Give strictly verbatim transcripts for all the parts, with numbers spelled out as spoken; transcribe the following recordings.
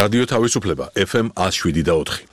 რადიო თავისუფლება ეფ ემ one oh seven და four.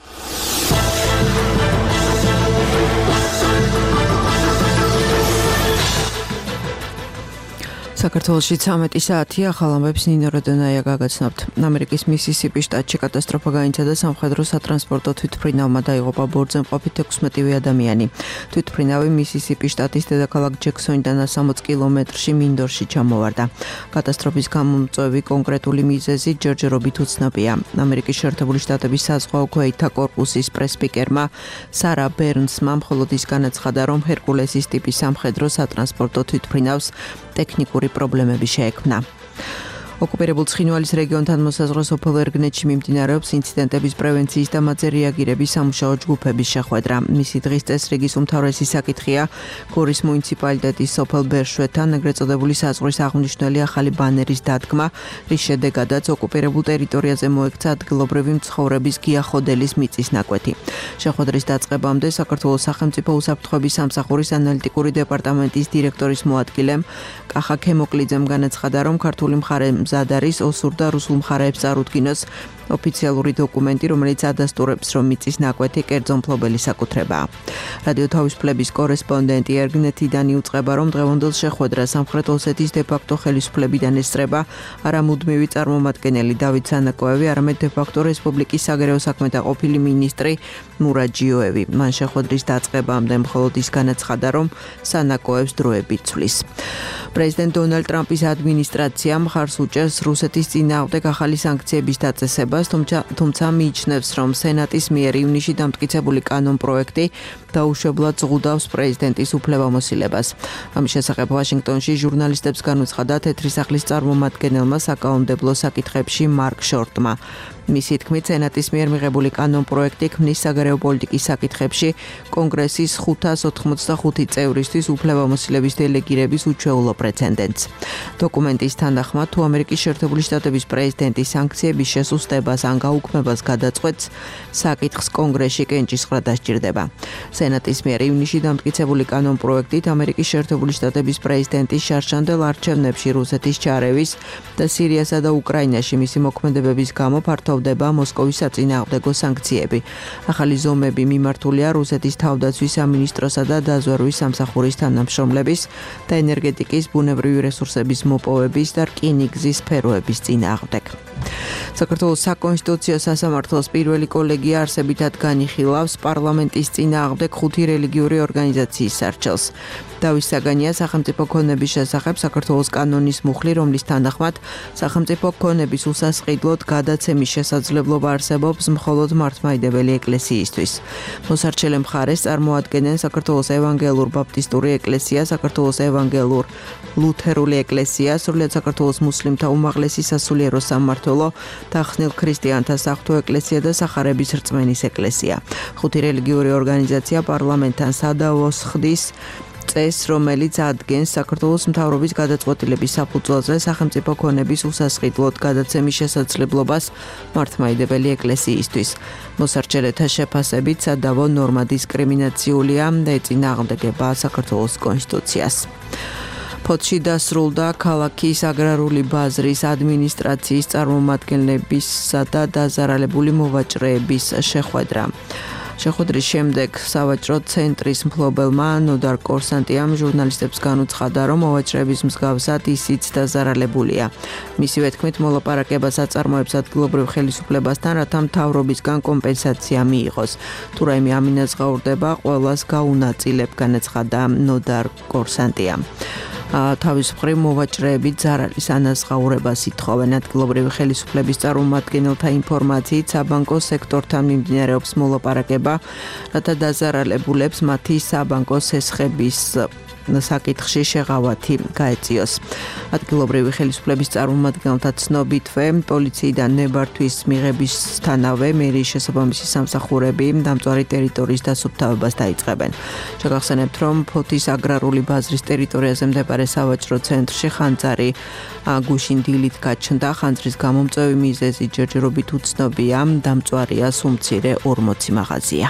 საქართველოში ცამეტი საათია, ახალ ამბებს ნინო როდონაია გაგაცნობთ. ამერიკის მისისიპის შტატში კატასტროფა გაიმართა სამხედრო სატრანსპორტო თვითმფრინავმა დაიღუპა ბორცვზე მყოფი თექვსმეტი ადამიანი. თვითმფრინავი მისისიპის შტატის დედაქალაქ ჯექსონიდან სამოცი კილომეტრში მინდორში ჩამოვარდა. კატასტროფის გამომწვევი კონკრეტული მიზეზი ჯერჯერობით უცნობია. ამერიკის შეერთებული შტატების საზღვაო ქვეითთა კორპუსის პრესპიკერმა სარა ბერნსმა მხოლოდ ის განაცხადა, რომ ჰერკულესის ტიპის სამხედრო სატრანსპორტო თვითმფრინავს ტექნიკური პრობლემები შეექმნა. ოკუპირებულ ცხინვალის რეგიონთან მოსაზღვრე სოფელ ერგნეთში მიმდინარეობს ინციდენტების პრევენციის და მათზე რეაგირების სამუშაო ჯგუფების შეხვედრა. მისი დღის წესრიგის უმთავრესი საკითხია გორის მუნიციპალიტეტის სოფელ ბერშვეთთან ეგრეთ წოდებული საზღვრის აღმნიშვნელი ახალი ბანერის დადგმა, რის შედეგადაც ოკუპირებულ ტერიტორიაზე მოექცა ადგილობრივი მცხოვრების გიახოდელის მიწის ნაკვეთი. შეხვედრის დაწყებამდე საქართველოს სახელმწიფო უსაფრთხოების სამსახურის ანალიტიკური დეპარტამენტის დირექტორის მოადგილემ კახა ქემოკლიძემ განაცხადა, რომ ქართული მხარე მზად არის ოსურ და რუსულ მხარეებს წარუდგინოს ოფიციალური დოკუმენტი, რომელიც ადასტურებს, რომ მიწის ნაკვეთი კერძო მფლობელის საკუთრებაა. რადიო თავისუფლების კორესპონდენტი ერგნეთიდან იუწყება, რომ დღევანდელ შეხვედრას სამხრეთ ოსეთის დე-ფაქტო ხელისუფლებიდან ესწრება არა მუდმივი წარმომადგენელი დავით სანაკოევი, არამედ დე-ფაქტო რესპუბლიკის საგარეო საქმეთა ყოფილი მინისტრი მურად ჯიოევი. მან შეხვედრის დაწყებამდე მხოლოდ ის განაცხადა, რომ სანაკოევს დროებით ცვლის. პრეზიდენტ დონალდ ტრამპის ადმინისტრაცია მხარს უჭერს რუსეთის წინააღმდეგ ახალი სანქციების დაწესებას, თუმცა მიიჩნევს, რომ სენატის მიერ ივნისში დამტკიცებული კანონპროექტი დაუშვებლად ზღუდავს პრეზიდენტის უფლებამოსილებას. ამის შესახებ ვაშინგტონში ჟურნალისტებს განუცხადა თეთრი სახლის წარმომადგენელმა საკანონმდებლო საკითხებში მარკ შორტმა. მისი თქმით, სენატის მიერ მიღებული კანონპროექტი ქმნის საგარეო პოლიტიკის საკითხებში კონგრესის ხუთას ოთხმოცდახუთი წევრისთვის უფლებამოსილების დელეგირების უჩვეულო პრეცედენტს. დოკუმენტის თანახმად, თუ ამერიკის შეერთებული შტატების პრეზიდენტი სანქციების შესუსტებას ან გაუქმებას გადაწყვეტს, საკითხს კონგრესში კენჭისყრა დასჭირდება. სენატის მიერ ივნისში დამტკიცებული კანონპროექტით ამერიკის შეერთებული შტატების პრეზიდენტის შარშანდელ არჩევნებში რუსეთის ჩარევის და სირიასა და უკრაინაში მისი მოქმედებების გამო ფართოვდება მოსკოვის საწინააღმდეგო სანქციები. ახალი ზომები მიმართულია რუსეთის თავდაცვის სამინისტროსა და დაზვერვის სამსახურის თანამშრომლების და ენერგეტიკის, ბუნებრივი რესურსების მოპოვების და რკინიგზის სფეროების წინააღმდეგ. საქართველოს საკონსტიტუციო სასამართლოს პირველი კოლეგია არსებითად განიხილავს პარლამენტის წინააღმდეგ ხუთი რელიგიური ორგანიზაციის სარჩელს. დავით საგანია სახელმწიფო ქონების შესახებ საქართველოს კანონის მუხლი, რომლის თანახმად სახელმწიფო ქონების უსასყიდლოდ გადაცემის შესაძლებლობა არსებობს მხოლოდ მართლმადიდებელი ეკლესიისთვის. მოსარჩელე მხარეს წარმოადგენენ საქართველოს ევანგელურ ბაპტისტური ეკლესია, საქართველოს ევანგელურ ლუთერული ეკლესია, სრულიად საქართველოს მუსლიმთა უმაღლესი სასულიერო სამმართველო და ხსნილ ქრისტიანთა საღვთო ეკლესია და სახარების რწმენის ეკლესია. ხუთი რელიგიური ორგანიზაცია პარლამენტთან სადავოს ხდის წესს, რომელიც ადგენს საქართველოს მთავრობის გადაწყვეტილების საფუძველზე სახელმწიფო ქონების უსასყიდლოდ გადაცემის შესაძლებლობას მართლმადიდებელი ეკლესიისთვის. მოსარჩელეთა შეფასებით სადავო ნორმა დისკრიმინაციულია და ეწინააღმდეგება საქართველოს კონსტიტუციას. ფოთში დასრულდა ქალაქის აგრარული ბაზრის ადმინისტრაციის წარმომადგენლებისა და დაზარალებული მოვაჭრეების შეხვედრა. შეხვედრის შემდეგ სავაჭრო ცენტრის მფლობელმა ნოდარ კორსანტიამ ჟურნალისტებს განუცხადა, რომ მოვაჭრეების მსგავსად ისიც დაზარალებულია. მისივე თქმით, მოლაპარაკებას აწარმოებს ადგილობრივ ხელისუფლებასთან, რათა მთავრობისგან კომპენსაცია მიიღოს. თუ რაიმე ამინაზღაურდება, ყველას გაუნაწილებ, განაცხადა ნოდარ კორსანტიამ. თავის მხრივ მოვაჭრეები ზარალის ანაზღაურებას ითხოვენ. ადგილობრივი ხელისუფლების წარმომადგენელთა ინფორმაციით, საბანკო სექტორთან მიმდინარეობს მოლაპარაკება, რათა დაზარალებულებს მათი საბანკო სესხების საკითხში შეღავათი გაეწიოს. ადგილობრივი ხელისუფლების წარმომადგენელთა ცნობითვე, პოლიციიდან ნებართვის მიღებისთანავე მერიის შესაბამისი სამსახურები დამწვარი ტერიტორიის დასუფთავებას დაიწყებენ. შეგახსენებთ, რომ ფოთის აგრარული ბაზრის ტერიტორიაზე მდებარე სავაჭრო ცენტრში ხანძარი გუშინ დილით გაჩნდა. ხანძრის გამომწვევი მიზეზი ჯერჯერობით უცნობია, დამწვარია სუმცირე ორმოცი მაღაზია.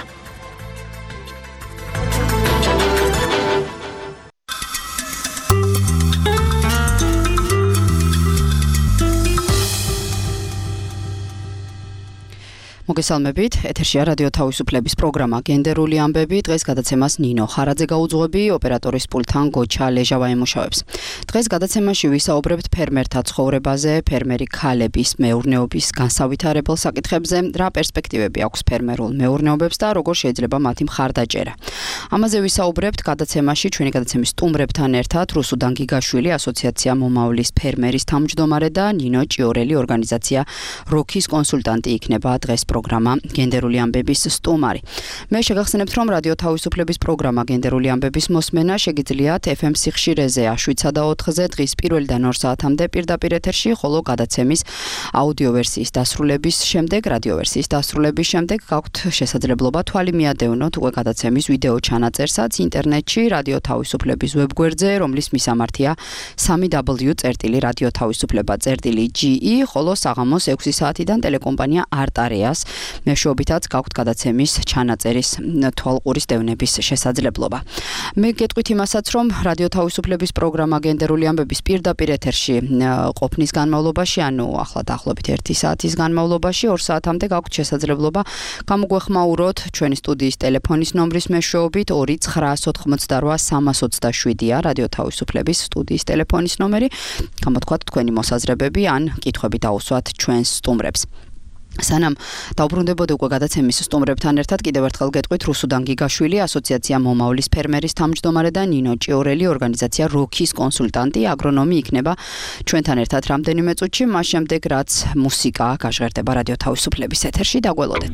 მოგესალმებით, ეთერშია რადიო თავისუფლების პროგრამა გენდერული ამბები. დღეს გადაცემას ნინო ხარაძე გაუძღვები, ოპერატორის პულტთან გოჩა ლეჟავა ემუშავებს. დღეს გადაცემაში ვისაუბრებთ ფერმერთა ცხოვრებაზე, ფერმერი ქალების მეურნეობის განსავითარებელ საკითხებზე, რა პერსპექტივები აქვს ფერმერულ მეურნეობებს და როგორ შეიძლება მათი მხარდაჭერა. ამაზე ვისაუბრებთ გადაცემაში ჩვენი გადაცემის სტუმრებთან ერთად რუსუდან გიგაშვილი, ასოციაცია მომავლის ფერმერის თავმჯდომარე და ნინო ჭიორელი, ორგანიზაცია როქის კონსულტანტი იქნება დღეს პროგრამა გენდერული ამბების სტუმარი. მე შეგახსენებთ, რომ რადიო თავისუფლების პროგრამა გენდერული ამბების მოსმენა შეგიძლიათ ეფ ემ სიხშირეზე შვიდსა და ოთხზე დღის პირველიდან ორ საათამდე პირდაპირ ეთერში, ხოლო გადაცემის აუდიო ვერსიის დასრულების შემდეგ, რადიო ვერსიის დასრულების შემდეგ გაქვთ შესაძლებლობა თვალი მიადევნოთ უკვე გადაცემის ვიდეო ჩანაწერსაც ინტერნეტში რადიო თავისუფლების ვებგვერდზე, რომლის მისამართია სამი დაბლიუ წერტილი რადიო თავისუფლება წერტილი ჯი ი, ხოლო საღამოს ექვსი საათიდან ტელეკომპანია არტარეას მეშვეობითაც გაქვთ გადაცემის ჩანაწერის თვალყურის დევნების შესაძლებლობა. მე გეტყვით იმასაც, რომ რადიო თავისუფლების პროგრამა გენდერული ამბების პირდაპირ ეთერში ყოფნის განმავლობაში, ანუ ახლა დაახლოებით ერთი საათის განმავლობაში, ორ საათამდე გაქვთ შესაძლებლობა გამოგვეხმაუროთ ჩვენი სტუდიის ტელეფონის ნომრის მეშვეობით ორი ცხრაას ოთხმოცდარვა სამას ოცდაშვიდია რადიო თავისუფლების სტუდიის ტელეფონის ნომერი. გამოთქვათ თქვენი მოსაზრებები ან კითხვები დაუსვათ ჩვენს სტუმრებს. სანამ დაუბრუნდებოდი უკვე გადაცემის სტუმრებთან ერთად, კიდევ ერთხელ გეტყვით რუსუდან გიგაშვილი, ასოციაცია მომავლის ფერმერის თავმჯდომარე და ნინო ჭიორელი, ორგანიზაცია როქის კონსულტანტი, აგრონომი იქნება ჩვენთან ერთად რამდენიმე წუთში, მას შემდეგ რაც მუსიკა გაჟღერდება რადიო თავისუფლების ეთერში, დაგველოდეთ.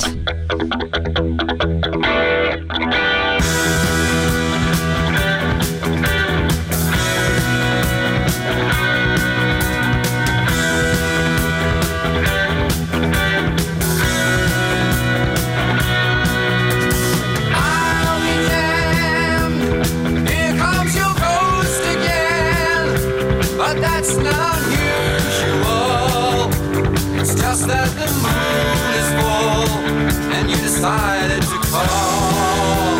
That the moon is full and you decided to call.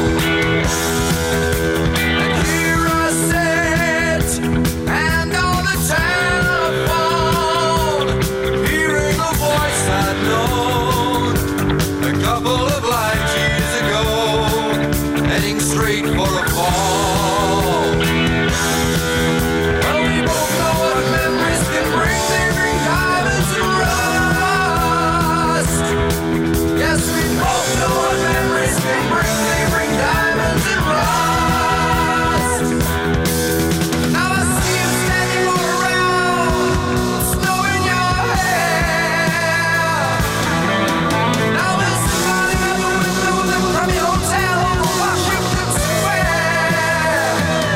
And here I sit and on the telephone, hearing a voice I'd known a couple of light years ago, heading straight for a fall. Well, we both know what memories can bring. They bring diamonds and rust. Yes, we both know what memories can bring. They bring diamonds and rust. Now I see you standing all around, snow in your hair. Now we're smiling out the window from your hotel on Washington Square.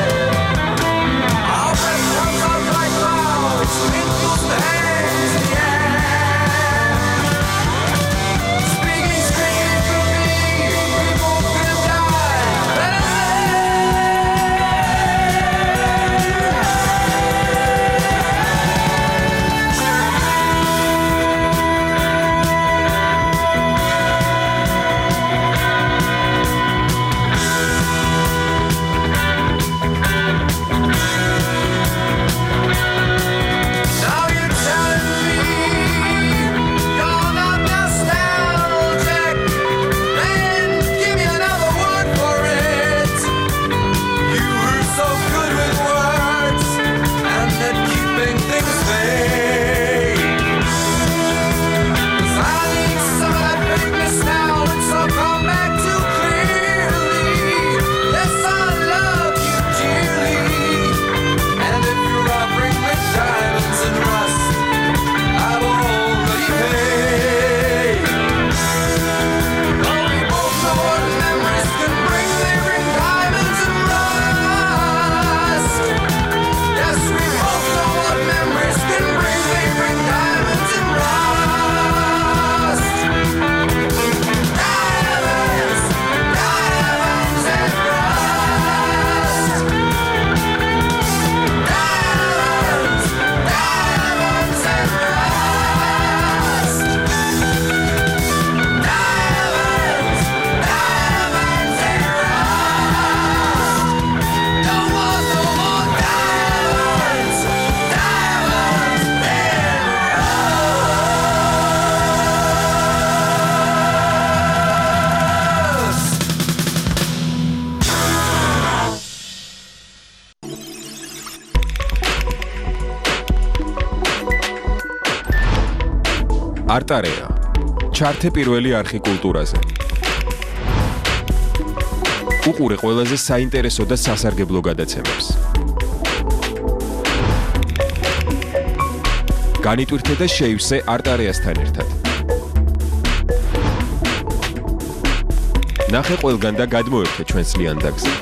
Our breath comes out like clouds, it fills the hands in the air. Speaking straight to me, we both could die. Now you're telling me you're not nostalgic. Then give me another word for it. You were so good with words and at keeping things vague. 'Cause I need some of that vagueness now. It's all come back too clearly. Yes, I love you dearly. And if you're offering me diamonds and rust, I've already paid. Oh, we both know what memories can bring. They bring diamonds and rust. არტარეა. ჩართე პირველი არხი კულტურაზე. უყურე ყველაზე საინტერესო და სასარგებლო გადაცემებს. განიტვირთე და შეივსე არტარეასთან ერთად. ნახე ყველგან და გადმოერთე ჩვენს ლიანდაგზე.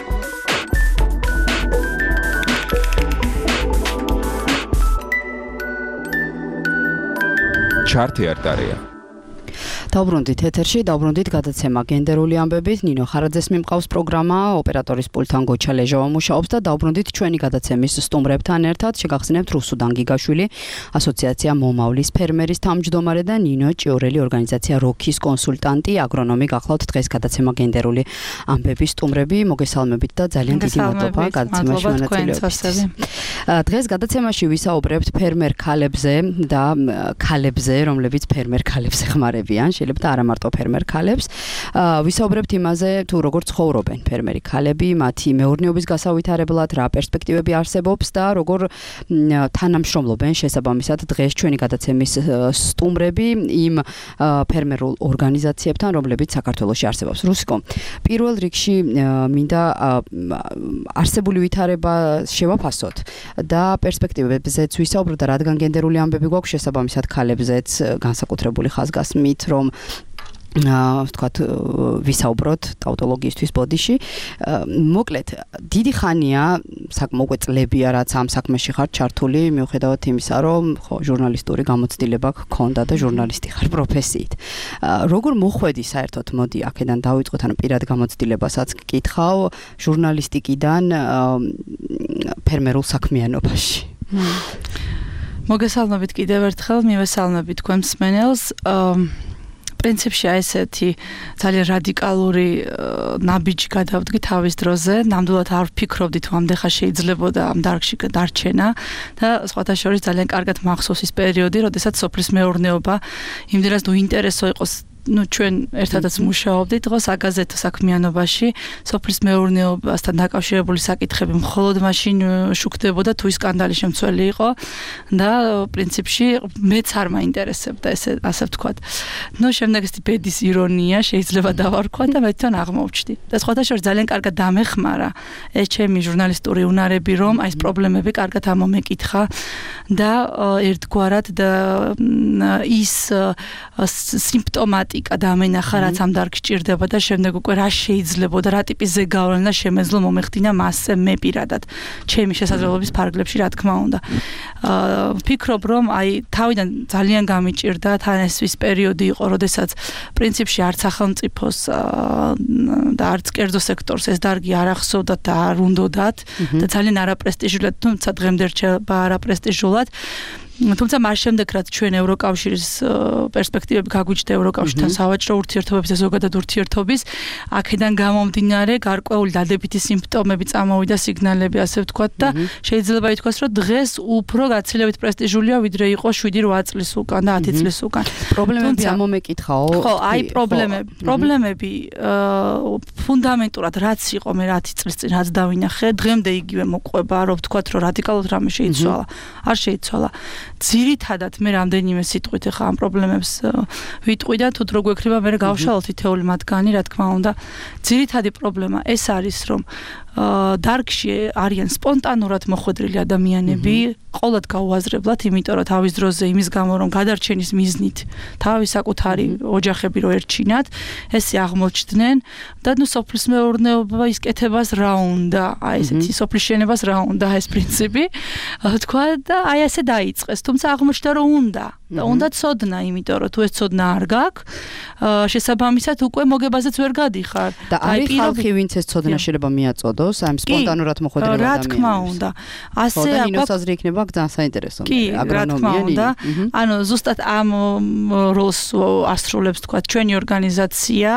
ჩართე არტარეა. დავბრუნდით ეთერში, დავბრუნდით გადაცემა გენდერული ამბებით. ნინო ხარაძეს მიმყავს პროგრამა, ოპერატორის პულტთან გოჩა ლეჟავა მუშაობს და დავბრუნდით ჩვენი გადაცემის სტუმრებთან ერთად. შეგახსენებთ რუსუდან გიგაშვილი, ასოციაცია მომავლის ფერმერის თავმჯდომარე და ნინო ჭიორელი, ორგანიზაცია როქის კონსულტანტი, აგრონომი. გახლავთ დღეს გადაცემა გენდერული ამბების სტუმრები. მოგესალმებით და ძალიან დიდი მადლობა გადაცემაში მონაწილეობისთვის. დღეს გადაცემაში ვისაუბრებთ ფერმერ ქალებზე და ქალებზე, რომლებიც ფერმერ ქალებს ეხმარებიან. შეიძლება და არა მარტო ფერმერ ქალებს. ვისაუბრებთ იმაზე, თუ როგორ ცხოვრობენ ფერმერი ქალები, მათი მეურნეობის გასავითარებლად, რა პერსპექტივები არსებობს და როგორ თანამშრომლობენ შესაბამისად დღეს ჩვენი გადაცემის სტუმრები იმ ფერმერულ ორგანიზაციებთან, რომლებიც საქართველოში არსებობს. რუსიკო, პირველ რიგში მინდა არსებული ვითარება შევაფასოთ და პერსპექტივებზეც ვისაუბროთ და რადგან გენდერული ამბები გვაქვს შესაბამისად ქალებზეც განსაკუთრებული ხაზგასმით, რომ ვთქვათ ვისაუბროთ ტაუტოლოგიისთვის ბოდიში. მოკლედ, დიდი ხანია, მოკლედ წლებია რაც ამ საქმეში ხარ ჩართული, მიუხედავად იმისა, რომ ხო ჟურნალისტური გამოცდილება გქონდა და ჟურნალისტი ხარ პროფესიით. როგორ მოხვედი საერთოდ, მოდი აქედან დავიწყოთ, ანუ პირად გამოცდილებასაც გკითხავ ჟურნალისტიკიდან ფერმერულ საქმიანობაში. მოგესალმებით კიდევ ერთხელ, მივესალმებით თქვენ მსმენელს. პრინციპში აი ესეთი ძალიან რადიკალური ნაბიჯი გადავდგი თავის დროზე. ნამდვილად არ ვფიქრობდი თუ ამდეხა შეიძლებოდა ამ დარგში დარჩენა და სხვათა შორის ძალიან კარგად მახსოვს ის პერიოდი, როდესაც სოფლის მეურნეობა იმდენად უინტერესო იყოს. ну ჩვენ ერთადაც მუშაობდით დღეს აგაზეთო საქმიანობაში, სოფლის მეურნეობასთან დაკავშირებული საკითხები მხოლოდ მაშინ შუქდებოდა თუ ის სკანდალი შემცველი იყო და პრინციპში მეც არ მაინტერესებდა ესე ასე ვთქვათ. ну შემდეგ ეს ბედის ირონია შეიძლება დავარქვა და მე თან აღმოვჩდი. და სხვათა შორის ძალიან კარგად დამეხმარა ეს ჩემი ჟურნალისტური უნარები, რომ აი ეს პრობლემები კარგად ამომეკითხა და ერთგვარად და ის სიმპტომატი დამენახა რაც ამ დარგში ჭირდება და შემდეგ უკვე რა შეიძლება და რა ტიპის ზეგავლენა შემეძლო მომეხდინა მასზე მე პირადად ჩემი შესაძლებლობის ფარგლებში რა თქმა უნდა. ვფიქრობ რომ აი თავიდან ძალიან გამიჭირდა თან ეს ის პერიოდი იყო როდესაც პრინციპში არც სახელმწიფოს და არც კერძო სექტორს ეს დარგი არ ახსოვდა და არ უნდოდათ და ძალიან არაპრესტიჟულად, თუმცა დღემდე რჩება არაპრესტიჟულად. თუმცა მას შემდეგ რაც ჩვენ ევროკავშირის პერსპექტივები გაგვიჩნდა ევროკავშირთან სავაჭრო ურთიერთობების და ზოგადად ურთიერთობის, აქედან გამომდინარე გარკვეული დადებითი სიმპტომები წამოვიდა, სიგნალები ასე ვთქვათ და შეიძლება ითქვას, რომ დღეს უფრო გაცილებით პრესტიჟულია ვიდრე იყო შვიდი რვა წლის უკან და ათი წლის უკან. პრობლემები ამომეკითხაო? ხო, აი პრობლემები, პრობლემები ფუნდამენტურად რაც იყო მე ათი წლის წინ რაც დავინახე, დღემდე იგივე მოყვება, რომ ვთქვათ, რომ რადიკალურად რამე შეიცვალა. არ შეიცვალა. ძირითადად მე რამდენიმე სიტყვით ახლა ამ პრობლემებს ვიტყვი და თუ დრო გვექნება მე გავშალოთ თითეული მათგანი, რა თქმა უნდა. ძირითადი პრობლემა ეს არის, რომ დარგში არიან სპონტანურად მოხვედრილი ადამიანები, ყოლად გაუაზრებლად, იმიტომ რომ თავის დროზე იმის გამო რომ გადარჩენის მიზნით თავის საკუთარი ოჯახები რო ერჩინათ, ესე აღმოჩნდნენ და ნუ სოფლის მეურნეობა ის კეთებას რა უნდა, აი ესეთი სოფლის შენებას რა უნდა ეს პრინციპი, თქვა და აი ასე დაიწყეს, თუმცა აღმოჩნდა რომ უნდა და უნდა ცოდნა, იმიტომ რომ თუ ეს ცოდნა არ გაქვს, შესაბამისად უკვე მოგებაზეც ვერ გადიხარ. და არის ხალხი, ვინც ეს ცოდნა შეიძლება მიაწოდოს, აი სპონტანურად მოხვედრილ ადამიანებს. რა თქმა უნდა. ასე აქვს. ნინოს აზრი იქნება ძალიან საინტერესო. კი, რა თქმა უნდა. ანუ ზუსტად ამ როლს ასრულებს თქვა ჩვენი ორგანიზაცია,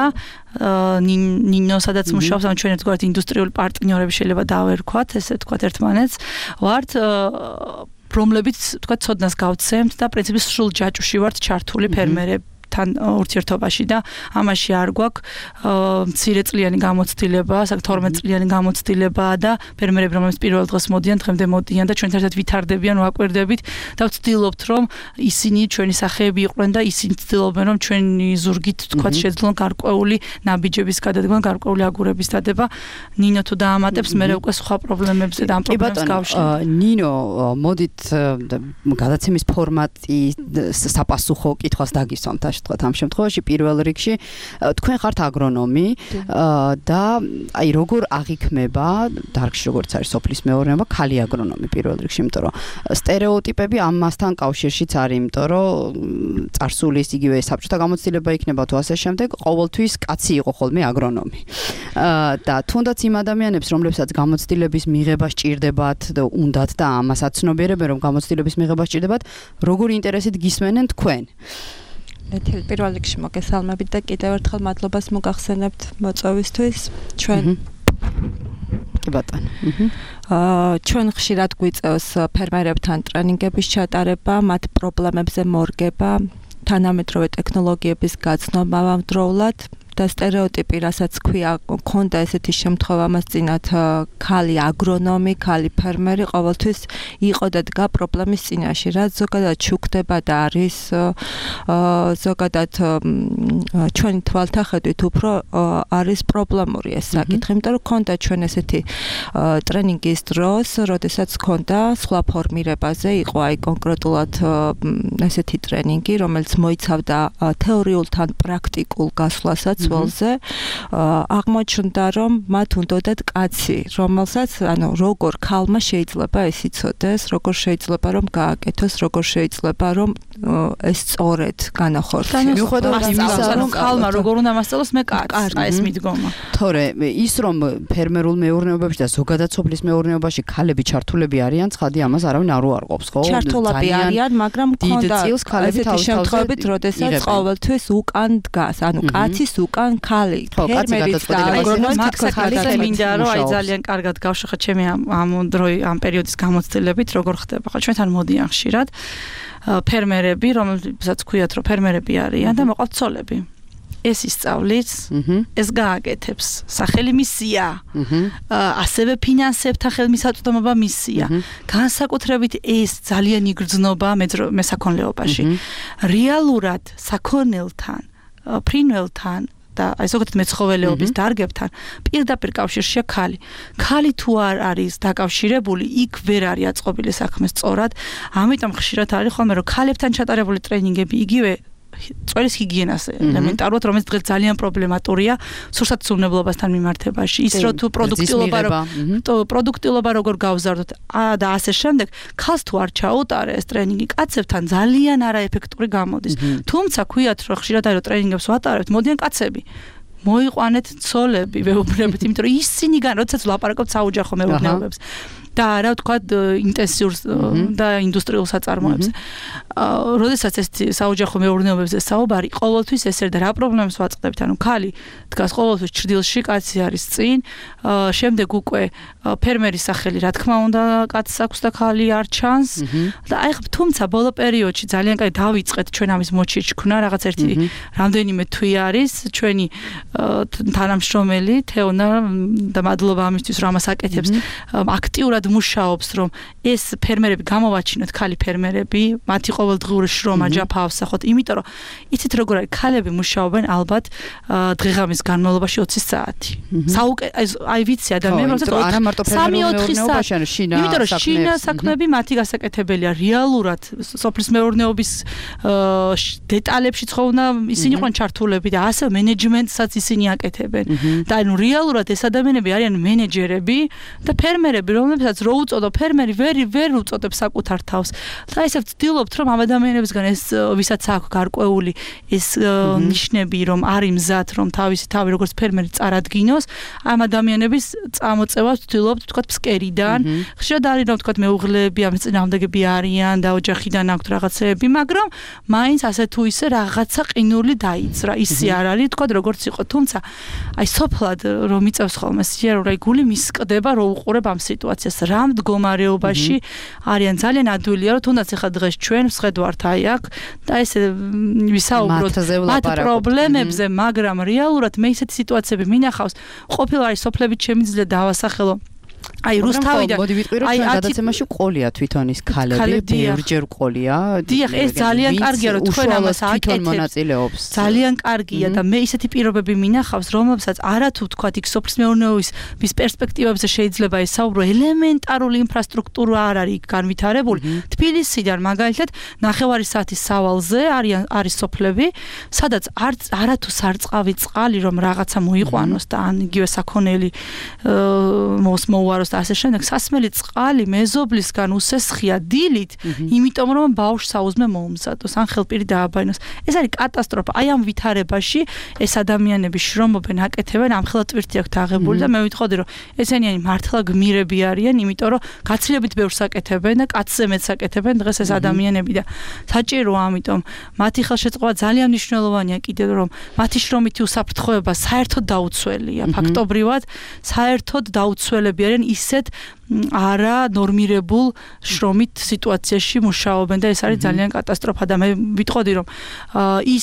ნინო სადაც მუშაობს, ანუ ჩვენ ერთგვარად ინდუსტრიული პარტნიორები შეიძლება დავერქვათ, ესე თქვა ერთმანეთს. ვართ რომლებიც თქვა ცოდნას გავცემთ და პრინციპის სრულ ჯაჭვში ვართ ჩართული ფერმერები თან ურთიერთობაში და ამაში არ გვაქვს მცირე წლიანი გამოცდილება, საკ თორმეტ წლიანი გამოცდილებაა და ფერმერები რომლებიც პირველ დღეს მოდიან, დღემდე მოდიან და ჩვენ ერთად ვითარდებიან, ვაკვირდებით და ვცდილობთ რომ ისინი ჩვენი სახეები იყვნენ და ისინი ცდილობენ რომ ჩვენი ზურგით თქვა შეძლონ გარკვეული ნაბიჯების გადადგმა, გარკვეული აგურების დადება. ნინო თუ დაამატებს, მე უკვე სხვა პრობლემებზე და ამ პრობლემებს გავშლით. ნინო, მოდით გადაცემის ფორმატი საპასუხო კითხვას დაგისვამთ, ასე ვთქვათ, ამ შემთხვევაში პირველ რიგში თქვენ ხართ აგრონომი და აი როგორ აღიქმება დარგში როგორც არის სოფლის მეურნეობა, ქალი აგრონომი პირველ რიგში, იმიტომ რომ სტერეოტიპები ამასთან კავშირშიც არის, იმიტომ რომ წარსულის იგივე საბჭოთა გამოცდილება იქნება თუ ასე შემდეგ, ყოველთვის კაცი იყო ხოლმე აგრონომი. და თუნდაც იმ ადამიანებს, რომლებსაც გამოცდილების მიღება სჭირდებათ და უნდათ და ამას აცნობიერებენ, რომ გამოცდილების მიღება სჭირდებათ, როგორ ინტერესით გისმენენ თქვენ? ლეთილი პირველ რიგში მოგესალმებით და კიდევ ერთხელ მადლობას მოგახსენებთ მოწვევისთვის. ჩვენ კი ბატონო. აა ჩვენ ხშირად გვიწევს ფერმერებთან ტრენინგების ჩატარება, მათ პრობლემებზე მორგება, თანამედროვე ტექნოლოგიების გაცნობა ამავდროულად და სტერეოტიპი, რასაც ქვია, ქონდა ესეთი შემთხვევა მას წინათ ქალი აგრონომი, ქალი ფერმერი ყოველთვის იყო და დგა პრობლემის წინაშე, რაც ზოგადად შუქდება და არის ზოგადად ჩვენი თვალთახედვით უფრო არის პრობლემური ეს საკითხი, იმიტომ რომ ქონდა ჩვენ ესეთი ტრენინგის დროს, როდესაც ქონდა სხვა ფორმირებაზე, იყო აი კონკრეტულად ესეთი ტრენინგი, რომელიც მოიცავდა თეორიულთან პრაქტიკულ გასვლასაც ველზე, აღმოჩნდა რომ მათ უნდათ კაცი, რომელსაც ანუ როგორ ქალმა შეიძლება ეს იცოდეს, როგორ შეიძლება რომ გააკეთოს, როგორ შეიძლება რომ ეს სწორედ განახორციელოს. მიუხედავად იმისა, რომ ქალმა როგორ უნდა მასწავლოს, მე კაცს, აი ეს მიდგომა. თორე ის რომ ფერმერულ მეურნეობებში და ზოგადად სოფლის მეურნეობაში ქალები ჩართულები არიან, ცხადი ამას არავინ არ უარყოფს, ხო? ჩართულები არიან, მაგრამ დიდ წილს ქალები ესეთი შემთხვევებით, როდესაც ყოველთვის უკან დგას, ანუ კაცის უკან ქალი, ფერმერის და აგრონომის მაგალითად მინდა რომ აი ძალიან კარგად გავშეხოთ ჩემი ამ დროი ამ პერიოდის გამოცდილებით, როგორ ხდება. ხო, ჩვენთან მოდიან ხშირად ფერმერები, რომელსაც ქვიათ, რომ ფერმერები არიან და მოყავთ ცოლები. ეს ისწავლის, ეს გააკეთებს, სახელი მისია, ასევე ფინანსებთა ხელმისაწვდომობა მისია. განსაკუთრებით ეს ძალიან იგრძნობა მესაქონლეობაში. რეალურად საქონელთან, ფრინველთან და აი ზოგადად მეცხოველეობის დარგებთან პირდაპირ კავშირშია ქალი. ქალი თუ არ არის დაკავშირებული, იქ ვერ არის აწყობილი საქმე სწორად. ამიტომ ხშირად არის ხოლმე რომ ქალებთან ჩატარებული ტრენინგები იგივე წვერის ჰიგიენას ელემენტარულად, რომელიც დღეს ძალიან პრობლემატურია სურსათმცლობასთან მიმართებაში. ის რომ თუ პროდუქტილობა პროდუქტილობა როგორ გავზარდოთ და ასე შემდეგ, ქალს თუ არ ჩაუტარე ეს ტრენინგი, კაცებთან ძალიან არაეფექტური გამოდის. თუმცა ქვიათ რომ ხშირად არის ტრენინგებს ვატარებთ, მოდიან კაცები. მოიყვანეთ ცოლები, ვეუბნებით, იმიტომ რომ ისინი გან, როდესაც ვლაპარაკობთ საოჯახო მეურნეობებს და რა ვთქვა ინტენსიურ და ინდუსტრიულ საწარმოებზე. როდესაც ეს საოჯახო მეურნეობებზე საუბარი, ყოველთვის ეს ერთ და რა პრობლემას ვაწყდებით, ანუ ქალი დგას ყოველთვის ჭრდილში, კაცი არის წინ, შემდეგ უკვე ფერმერის სახელი, რა თქმა უნდა, კაცს აქვს და ქალი არ ჩანს და აი ხა თუმცა ბოლო პერიოდში ძალიან კაი დავიწყეთ ჩვენ ამის მოჩიჩქნა, რაღაც ერთი რამდენიმე თვე არის ჩვენი თანამშრომელი თეონა და მადლობა ამისთვის რომ ამას აკეთებს, აქტიურად მუშაობს რომ ეს ფერმერები გამოვაჩინოთ, ქალი ფერმერები, მათი ყოველდღიური შრომა ჯაფა ავსახოთ, იმიტომ რომ იცით როგორ არის, ქალები მუშაობენ ალბათ დღე-ღამის განმავლობაში ოცი საათი. საუკე აი ვიცი ადამიანებს არა მარტო ფერმერულ მეურნეობაში, ანუ შინა საქმეები. იმიტომ რომ შინა საქმეები მათი გასაკეთებელია რეალურად სოფლის მეურნეობის დეტალებში ხოვნა ისინი იყვნენ ჩართულები და ასე მენეჯმენტსაც ისინი აკეთებენ. და ანუ რეალურად ეს ადამიანები არიან მენეჯერები და ფერმერები, რომლებსაც რო უწოდო ფერმერი ვერ ვერ უწოდებს საკუთარ თავს. და ესე ვცდილობთ რომ ამ ადამიანებისგან ეს ვისაც აქვს გარკვეული ეს ნიშნები რომ არის მზად რომ თავისი თავი როგორც ფერმერი წარადგინოს, ამ ადამიანების წამოწევას ვცდილობთ თქვა ფსკერიდან. ხშირად არის რომ თქვა მეუღლეები ამის წინააღმდეგები არიან და ოჯახიდან აქვთ რაღაცეები, მაგრამ მაინც ასე თუ ისე რაღაცა ყინული დაიწრა. ისე არ არის თქვა როგორც იყო, თუმცა აი სოფლად რომ იწევს ხოლმე სიარო, აი გული მისკდება რომ უყურებ ამ სიტუაციას. რა მდგომარეობაში არიან ძალიან ადვილია რომ თუნდაც ეხლა დღეს ჩვენ ვსხედვართ აი აქ და ესე ვისაუბროთ მათ პრობლემებზე, მაგრამ რეალურად მე ისეთი სიტუაციები მინახავს, ყოფილი არის სოფლებით შემიძლია დავასახელო აი რუსთავიდან მოდი ვიტყვი რომ ჩვენ გადაცემაში ყოლია თვითონ ის ქალები, ბევრჯერ ყოლია. დიახ, ეს ძალიან კარგია რომ თქვენ ამას აკეთებთ. მონაწილეობს. ძალიან კარგია და მე ისეთი პირობები მინახავს, რომელსაც არათუ თქვათ იქ სოფლის მეურნეობის პერსპექტივებზე შეიძლება ესაუბრო, ელემენტარული ინფრასტრუქტურა არ არის განვითარებული. თბილისიდან მაგალითად ნახევარი საათის სავალზე არიან არის სოფლები, სადაც არათუ სარწყავი წყალი რომ რაღაცა მოიყვანოს და ან იგივე საქონელი მოსმოვაროს და ასე შემდეგ სასმელი წყალი მეზობლისგან უსესხია დილით, იმიტომ რომ ბავშვს საუზმე მოუმზადოს, ან ხელპირი დააბანოს. ეს არის კატასტროფა. აი ამ ვითარებაში ეს ადამიანები შრომობენ, აკეთებენ, ამხელა ტვირთი აქვთ აღებული და მე ვიტყოდი რომ ესენიანი მართლა გმირები არიან, იმიტომ რომ გაცილებით ბევრს აკეთებენ და კაცზე მეც აკეთებენ დღეს ეს ადამიანები და საჭიროა ამიტომ მათი ხელშეწყობა ძალიან მნიშვნელოვანია კიდევ რომ მათი შრომითი უსაფრთხოება საერთოდ დაუცველია, ფაქტობრივად საერთოდ დაუცველები არიან ისეთ არა ნორმირებულ შრომით სიტუაციაში მუშაობენ და ეს არის ძალიან კატასტროფა და მე ვიტყოდი რომ ის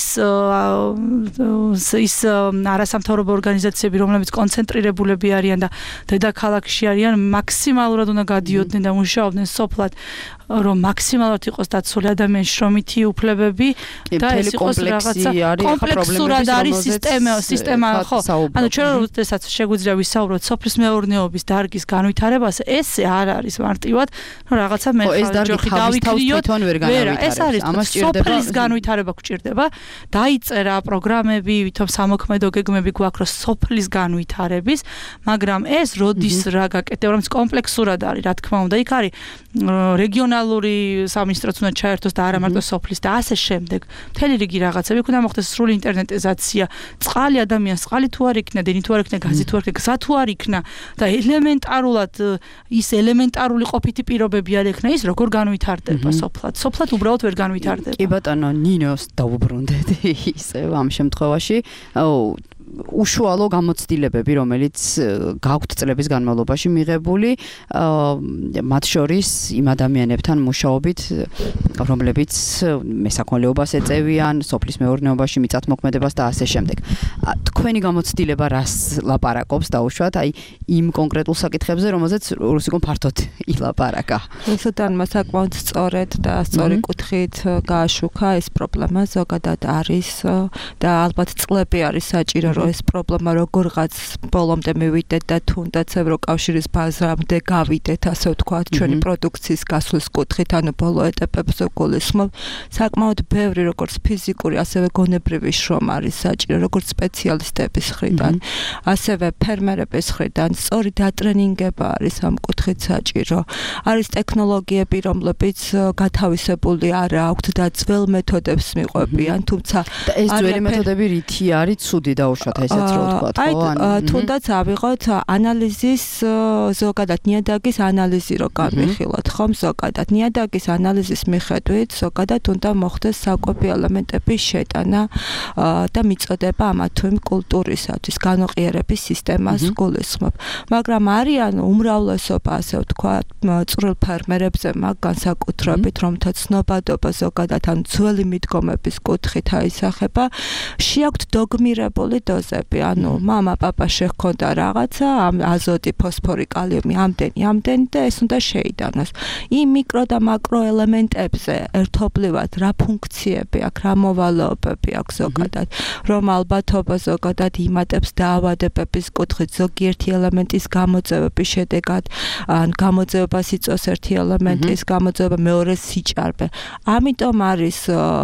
ის არასამთავრობო ორგანიზაციები რომლებიც კონცენტრირებულები არიან და დედაქალაქში არიან მაქსიმალურად უნდა გადიოდნენ და მუშაობდნენ სოფლად რომ მაქსიმალურად იყოს დაცული ადამიანის შრომითი უფლებები და ეს იყოს რაღაცა კომპლექსურად არის სისტემა სისტემა ხო ანუ ჩვენ როდესაც შეგვიძლია ვისაუბროთ სოფლის მეურნეობის დარგის განვითარებას ეს არ არის მარტივად რომ რაღაცა მე ჯოხი დავიქრიოთ ვერა ეს არის სოფლის განვითარება გვჭირდება დაიწერა პროგრამები ვითომ სამოქმედო გეგმები გვაქვს რომ სოფლის განვითარების მაგრამ ეს როდის რა გაკეთდება რომ კომპლექსურად არის რა თქმა უნდა იქ არის რეგიონალური სამინისტროც უნდა ჩაერთოს და არა მარტო სოფლის და ასე შემდეგ მთელი რიგი რაღაცები უნდა მოხდეს სრული ინტერნეტიზაცია წყალი ადამიანს წყალი თუ არ იქნა დინი თუ არ იქნა გაზი თუ არ იქნა გზა თუ არ იქნა და ელემენტარულად ის ელემენტარული ყოფითი პირობები არ ექნა ის როგორ განვითარდება სოფლად სოფლად უბრალოდ ვერ განვითარდება კი ბატონო ნინოს დაუბრუნდეთ ისევ ამ შემთხვევაში უშუალო გამოცდილებები, რომელიც გაქვთ წლების განმავლობაში მიღებული, მათ შორის იმ ადამიანებთან მუშაობით, რომლებიც მესაქონლეობას ეწევიან, სოფლის მეურნეობაში მიწათმოქმედებას და ასე შემდეგ. თქვენი გამოცდილება რას ლაპარაკობს დაუშვათ, აი იმ კონკრეტულ საკითხებზე, რომელზეც რუსიკო ფართოდ ილაპარაკა. რუსეთანმა საკმაოდ სწორედ და სწორი კუთხით გააშუქა ეს პრობლემა ზოგადად არის და ალბათ წლები არის საჭირო რომ ეს პრობლემა როგორღაც ბოლომდე მივიდეთ და თუნდაც ევროკავშირის ბაზრამდე გავიდეთ, ასე ვთქვათ, ჩვენი პროდუქციის გასვლის კუთხით, ანუ ბოლო ეტაპებზე გულისხმობ, საკმაოდ ბევრი როგორც ფიზიკური, ასევე გონებრივი შრომა არის საჭირო, როგორც სპეციალისტების მხრიდან, ასევე ფერმერების მხრიდან, სწორი დატრენინგება არის ამ კუთხით საჭირო. არის ტექნოლოგიები, რომლებიც გათავისებული არა აქვთ და ძველ მეთოდებს მიყვებიან, თუმცა ეს ძველი მეთოდები რითი არის ცუდი დაუშვათ ესეც რო ვთქვათ, ხო? აი, თუნდაც ავიღოთ ანალიზის ზოგადად ნიადაგის ანალიზი რო გამიხილოთ, ხომ ზოგადად ნიადაგის ანალიზის მიხედვით ზოგადად უნდა მოხდეს საკვები ელემენტების შეტანა და მიწოდება ამა თუ იმ კულტურისათვის განოყიერების სისტემას გულისხმობ. მაგრამ არიან უმრავლესობა, ასე ვთქვათ, წვრილ ფერმერებზე მაგ განსაკუთრებით, რომთა ცნობადობა ზოგადად ან ძველი მიდგომების კუთხით აისახება, შეაქვთ დოგმირებული დოზები, ანუ მამა პაპა შეხონდა რაღაცა, ამ აზოტი, ფოსფორი, კალიუმი, ამდენი, ამდენი და ეს უნდა შეიტანოს. იმ მიკრო და მაკრო ელემენტებზე ერთობლივად რა ფუნქციები აქვს, რა მოვალეობები აქვს ზოგადად, რომ ალბათობა ზოგადად იმატებს დაავადებების კუთხით ზოგიერთი ელემენტის გამოძევების შედეგად, ან გამოძევებას იწვევს ერთი ელემენტის გამოძევა, მეორე სიჭარბე. ამიტომ არის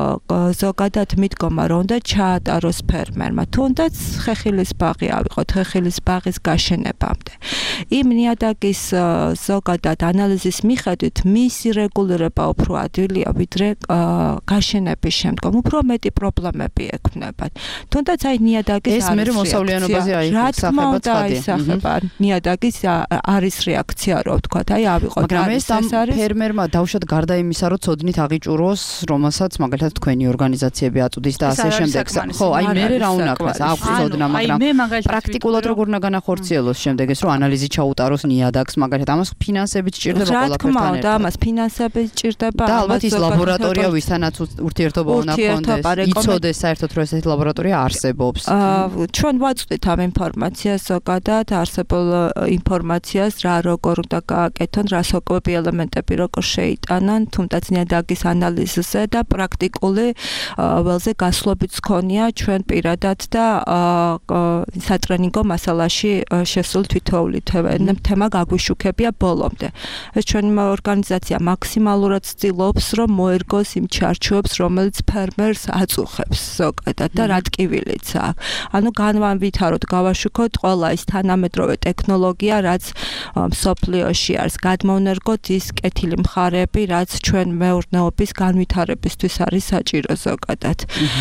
ზოგადად მიდგომა, რომ უნდა ჩაატაროს ფერმერმა, თუნდაც ხეხილის ბაღი ავიღოთ, ხეხილის ბაღის გაშენებამდე. იმ ნიადაგის ზოგადად ანალიზის მიხედვით მისი რეგულირება უფრო ადვილია, ვიდრე გაშენების შემდგომ, უფრო მეტი პრობლემები ექმნებათ. თუნდაც აი ნიადაგის ეს მე მოსავლიანობაზე აისახება ცხადი. აისახება ნიადაგის არის რეაქცია, რო ვთქვათ, აი ავიღოთ. მაგრამ ეს ამ ფერმერმა დავუშვათ გარდა იმისა, რომ ცოდნით აღიჭუროს, რომელსაც მაგალითად თქვენი ორგანიზაციები აწვდის და ასე შემდეგ. ხო, აი მე რა უნდა ქნას, აქვს ცოდნა, მაგრამ პრაქტიკულად როგორ უნდა განახორციელოს შემდეგ ეს რომ ანალიზი ჩაუტაროს ნიადაგს, მაგალითად ამას ფინანსებიც ჭირდება ყველაფერთან ერთად. და ამას ფინანსებიც ჭირდება. და ალბათ ის ლაბორატორია ვისთანაც ურთიერთობა უნდა ქონდეს. იცოდეს საერთოდ რომ ესეთი ლაბორატორია არსებობს. ჩვენ ვაწვდით ამ ინფორმაციას ზოგადად, არსებულ ინფორმაციას რა როგორ უნდა გააკეთონ, რა სოკოები ელემენტები როგორ შეიტანონ, თუმცა ნიადაგის ანალიზზე და პრაქტიკული ველზე გასვლობიც ქონია ჩვენ პირადად და სატრენინგო მასალაში შესულ თითოეული თემა გაგვიშუქებია ბოლომდე. ეს ჩვენი ორგანიზაცია მაქსიმალურად ცდილობს რომ მოერგოს იმ ჩარჩოებს, რომელიც ფერმერს აწუხებს ზოგადად და რა ტკივილიც აქვს. ანუ განვავითაროთ, გავაშუქოთ ყველა ის თანამედროვე ტექნოლოგია, რაც მსოფლიოში არის, გადმოვნერგოთ ის კეთილი მხარეები, რაც ჩვენ მეურნეობის განვითარებისთვის არის საჭირო ზოგადად.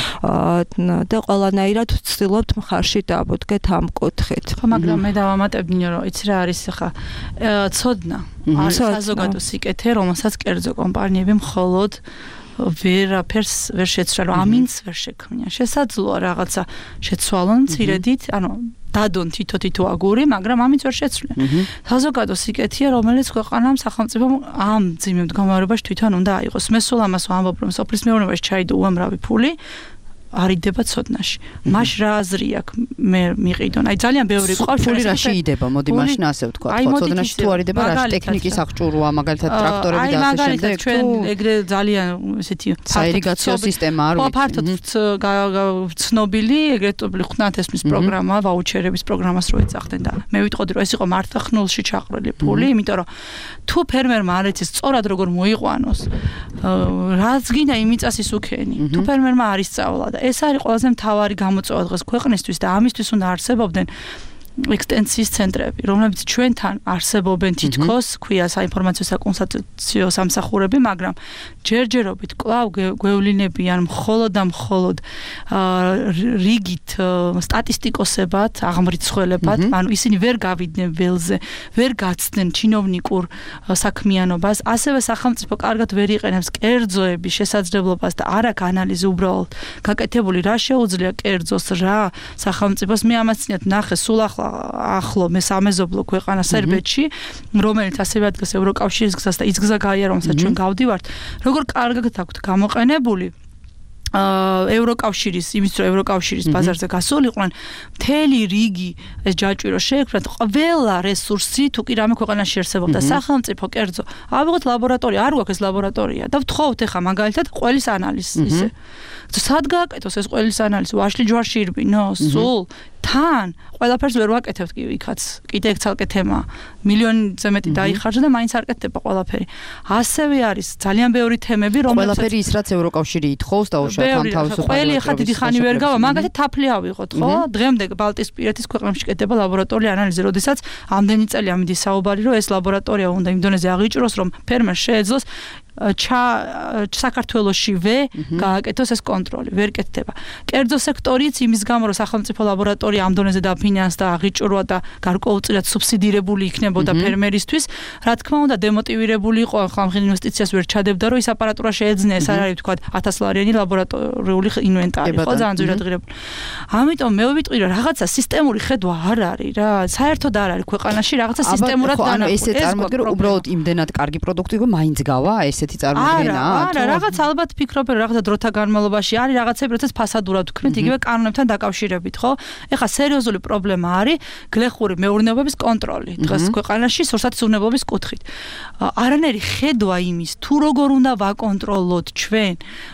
და ყველანაირად ვცდილობთ მხარში დავუდგეთ ამ კუთხით. ხო, მაგრამ მე დავამატებდი რომ იცი რა არის ახლა ცოდნა არის საზოგადო სიკეთე, რომელსაც კერძო კომპანიები მხოლოდ ვერაფერს ვერ შეცვლიან, რომ ამინც ვერ შექმნიან. შესაძლოა რაღაცა შეცვალონ მცირედით, ანუ დადონ თითო-თითო აგური, მაგრამ ამით ვერ შეცვლიან. საზოგადო სიკეთეა, რომელიც ქვეყანამ სახელმწიფომ ამ ძიმე მდგომარეობაში თვითონ უნდა აიღოს. მე სულ ამას ვამბობ, რომ სოფლის მეურნეობაში ჩაიდო უამრავი ფული, არიდება ცოდნაში. მაშ რა აზრი აქვს მე მიყიდონ. აი ძალიან ბევრი ყავს ფული რაში იდება, მოდი მაშინ ასე ვთქვა. ხო, ცოდნაში თუ არიდება რა ტექნიკის აღჭურვა, მაგალითად ტრაქტორები და ასე შემდეგ. აი ჩვენ ეგრე ძალიან ესეთი საირიგაციო სისტემა არ ვიცი. ფართოდ ცნობილი ეგრეთ წოდებული ხუნათესმის პროგრამა, ვაუჩერების პროგრამას რო ეძახდნენ და მე ვიტყოდი რომ ეს იყო მართლახნულში ჩაყრილი ფული, იმიტომ რომ თუ ფერმერმა არ იცის სწორად როგორ მოიყვანოს, რაც გინდა იმიწას ის უქენი. თუ ფერმერმა არ ისწავლა და ეს არის ყველაზე მთავარი გამოწვევა დღეს ქვეყნისთვის და ამისთვის უნდა არსებობდნენ ექსტენსიის ცენტრები, რომლებიც ჩვენთან არსებობენ თითქოს, ქვია საინფორმაციო საკონსულტაციო სამსახურები, მაგრამ ჯერჯერობით კვლავ გვევლინებიან მხოლოდ და მხოლოდ რიგით სტატისტიკოსებად, აღმრიცხველებად, ანუ ისინი ვერ გავიდნენ ველზე, ვერ გაცდნენ ჩინოვნიკურ საქმიანობას, ასევე სახელმწიფო კარგად ვერ იყენებს კერძოების შესაძლებლობას და არ აქვს ანალიზი უბრალოდ გაკეთებული რა შეუძლია კერძოს რა სახელმწიფოს. მე ამას წინათ ნახე სულ ახლა ახლო მე სამეზობლო ქვეყანა სერბეთში, რომელიც ასევე ადგას ევროკავშირის გზას და ის გზა გაიარა, რომელსაც ჩვენ გავდივართ, როგორ კარგად აქვთ გამოყენებული ევროკავშირის, იმის რომ ევროკავშირის ბაზარზე გასულიყვნენ, მთელი რიგი ეს ჯაჭვირო შეექმნათ, ყველა რესურსი თუ კი რამე ქვეყანაში არსებობდა, სახელმწიფო კერძო, ავიღოთ ლაბორატორია, არ გვაქვს ეს ლაბორატორია და ვთხოვთ ახლა მაგალითად ყველის ანალიზს ისე. სად გააკეთოს ეს ყველის ანალიზი? ვაშლი ჯვარში ირბინო, სულ თან ყველაფერს ვერ ვაკეთებთ კი იქაც. კიდე ეგ ცალკე თემაა. მილიონზე მეტი დაიხარჯა და მაინც არ კეთდება ყველაფერი. ასევე არის ძალიან ბევრი თემები, რომელსაც ყველაფერი ის რაც ევროკავშირი ითხოვს დაუშვათ ამ თავისუფლად. ყველი ახლა დიდი ხანი ვერ გავა, მაგალითად თაფლი ავიღოთ, ხო? დღემდე ბალტიისპირეთის ქვეყნებში კეთდება ლაბორატორიული ანალიზი, როდესაც ამდენი წელი ამიდის საუბარი, რომ ეს ლაბორატორია უნდა იმ დონეზე აღიჭროს, რომ ფერმერს შეეძლოს ჩა საქართველოშივე გააკეთოს ეს კონტროლი, ვერ კეთდება. კერძო სექტორიც იმის გამო, რომ სახელმწიფო ლაბორატორია ამ დონეზე დაფინანსდა და აღიჭრვა და გარკვეულწილად სუბსიდირებული იქნებოდა ფერმერისთვის, რა თქმა უნდა დემოტივირებული იყო ახლა ამ ინვესტიციას ვერ ჩადებდა, რომ ის აპარატურა შეეძინა, ეს არ არის თქვა ათასლარიანი ლაბორატორიული ინვენტარი, ხო, ძალიან ძვირადღირებული. ამიტომ მე ვიტყვი, რომ რაღაცა სისტემური ხედვა არ არის რა, საერთოდ არ არის ქვეყანაში რაღაცა სისტემურად დანახული. ეს წარმოგვიდგენ უბრალოდ იმდენად კარგი პროდუქტი, რომ მაინც გავა ესეთი წარმოდგენა? არა, რაღაც ალბათ ფიქრობ, რომ რაღაცა დროთა განმავლობაში არის რაღაცები, როდესაც ფასადურად ვქმნით იგივე კანონებთან დაკავშირებით, ხო? ეხლა სერიოზული პრობლემა არის გლეხური მეურნეობების კონტროლი დღეს ქვეყანაში სურსათის უვნებლობის კუთხით. არანაირი ხედვა იმის, თუ როგორ უნდა ვაკონტროლოთ ჩვენ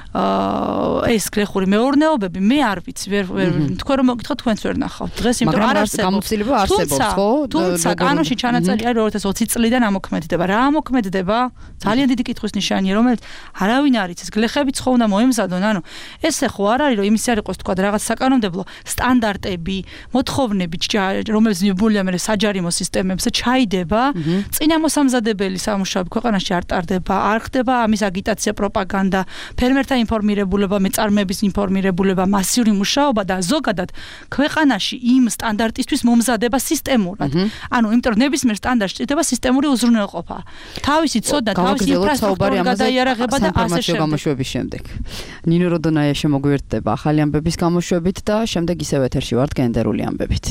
ეს გლეხური მეურნეობები, მე არ ვიცი, ვერ თქვენ რომ მოგითხოთ, თქვენც ვერ ნახავთ. დღეს იმიტომ არ არსებობს. გამოცდილება არსებობს, ხო? თუმცა კანონში ჩანაწერი არის two thousand twenty წლიდან ამოქმედება. რა ამოქმედება? ძალიან დიდი კითხვის ნიშანია, რომელიც არავინ არ იცის. გლეხებიც ხო უნდა მოემზადონ, ანუ ესე ხო არ არის, რომ იმის არ იყოს თქვა რაღაც საკანონმდებლო სტანდარტები, მოთხოვნები, რომელიც მიბულია მე საჯარიმო სისტემებზე ჩაიდება, წინა მოსამზადებელი სამუშაოები ქვეყანაში არ ტარდება, არ ხდება ამის აგიტაცია, პროპაგანდა, ფერმერთა ინფორმირებულება, მეწარმეების ინფორმირებულება, მასიური მუშაობა და ზოგადად ქვეყანაში იმ სტანდარტისთვის მომზადება სისტემურად. ანუ იმიტომ რომ ნებისმიერ სტანდარტში ჭირდება სისტემური უზრუნველყოფა. თავისი ცოდნა, თავისი ინფრასტრუქტურა საუბარი ამაზე გადაიარაღება და ასე საინფორმაციო შემდეგ. გამოშვების შემდეგ. ნინო როდონაია შემოგვიერთდება ახალი ამბების გამოშვებით და შემდეგ ისევ ეთერში ვართ გენდერული ამბებით.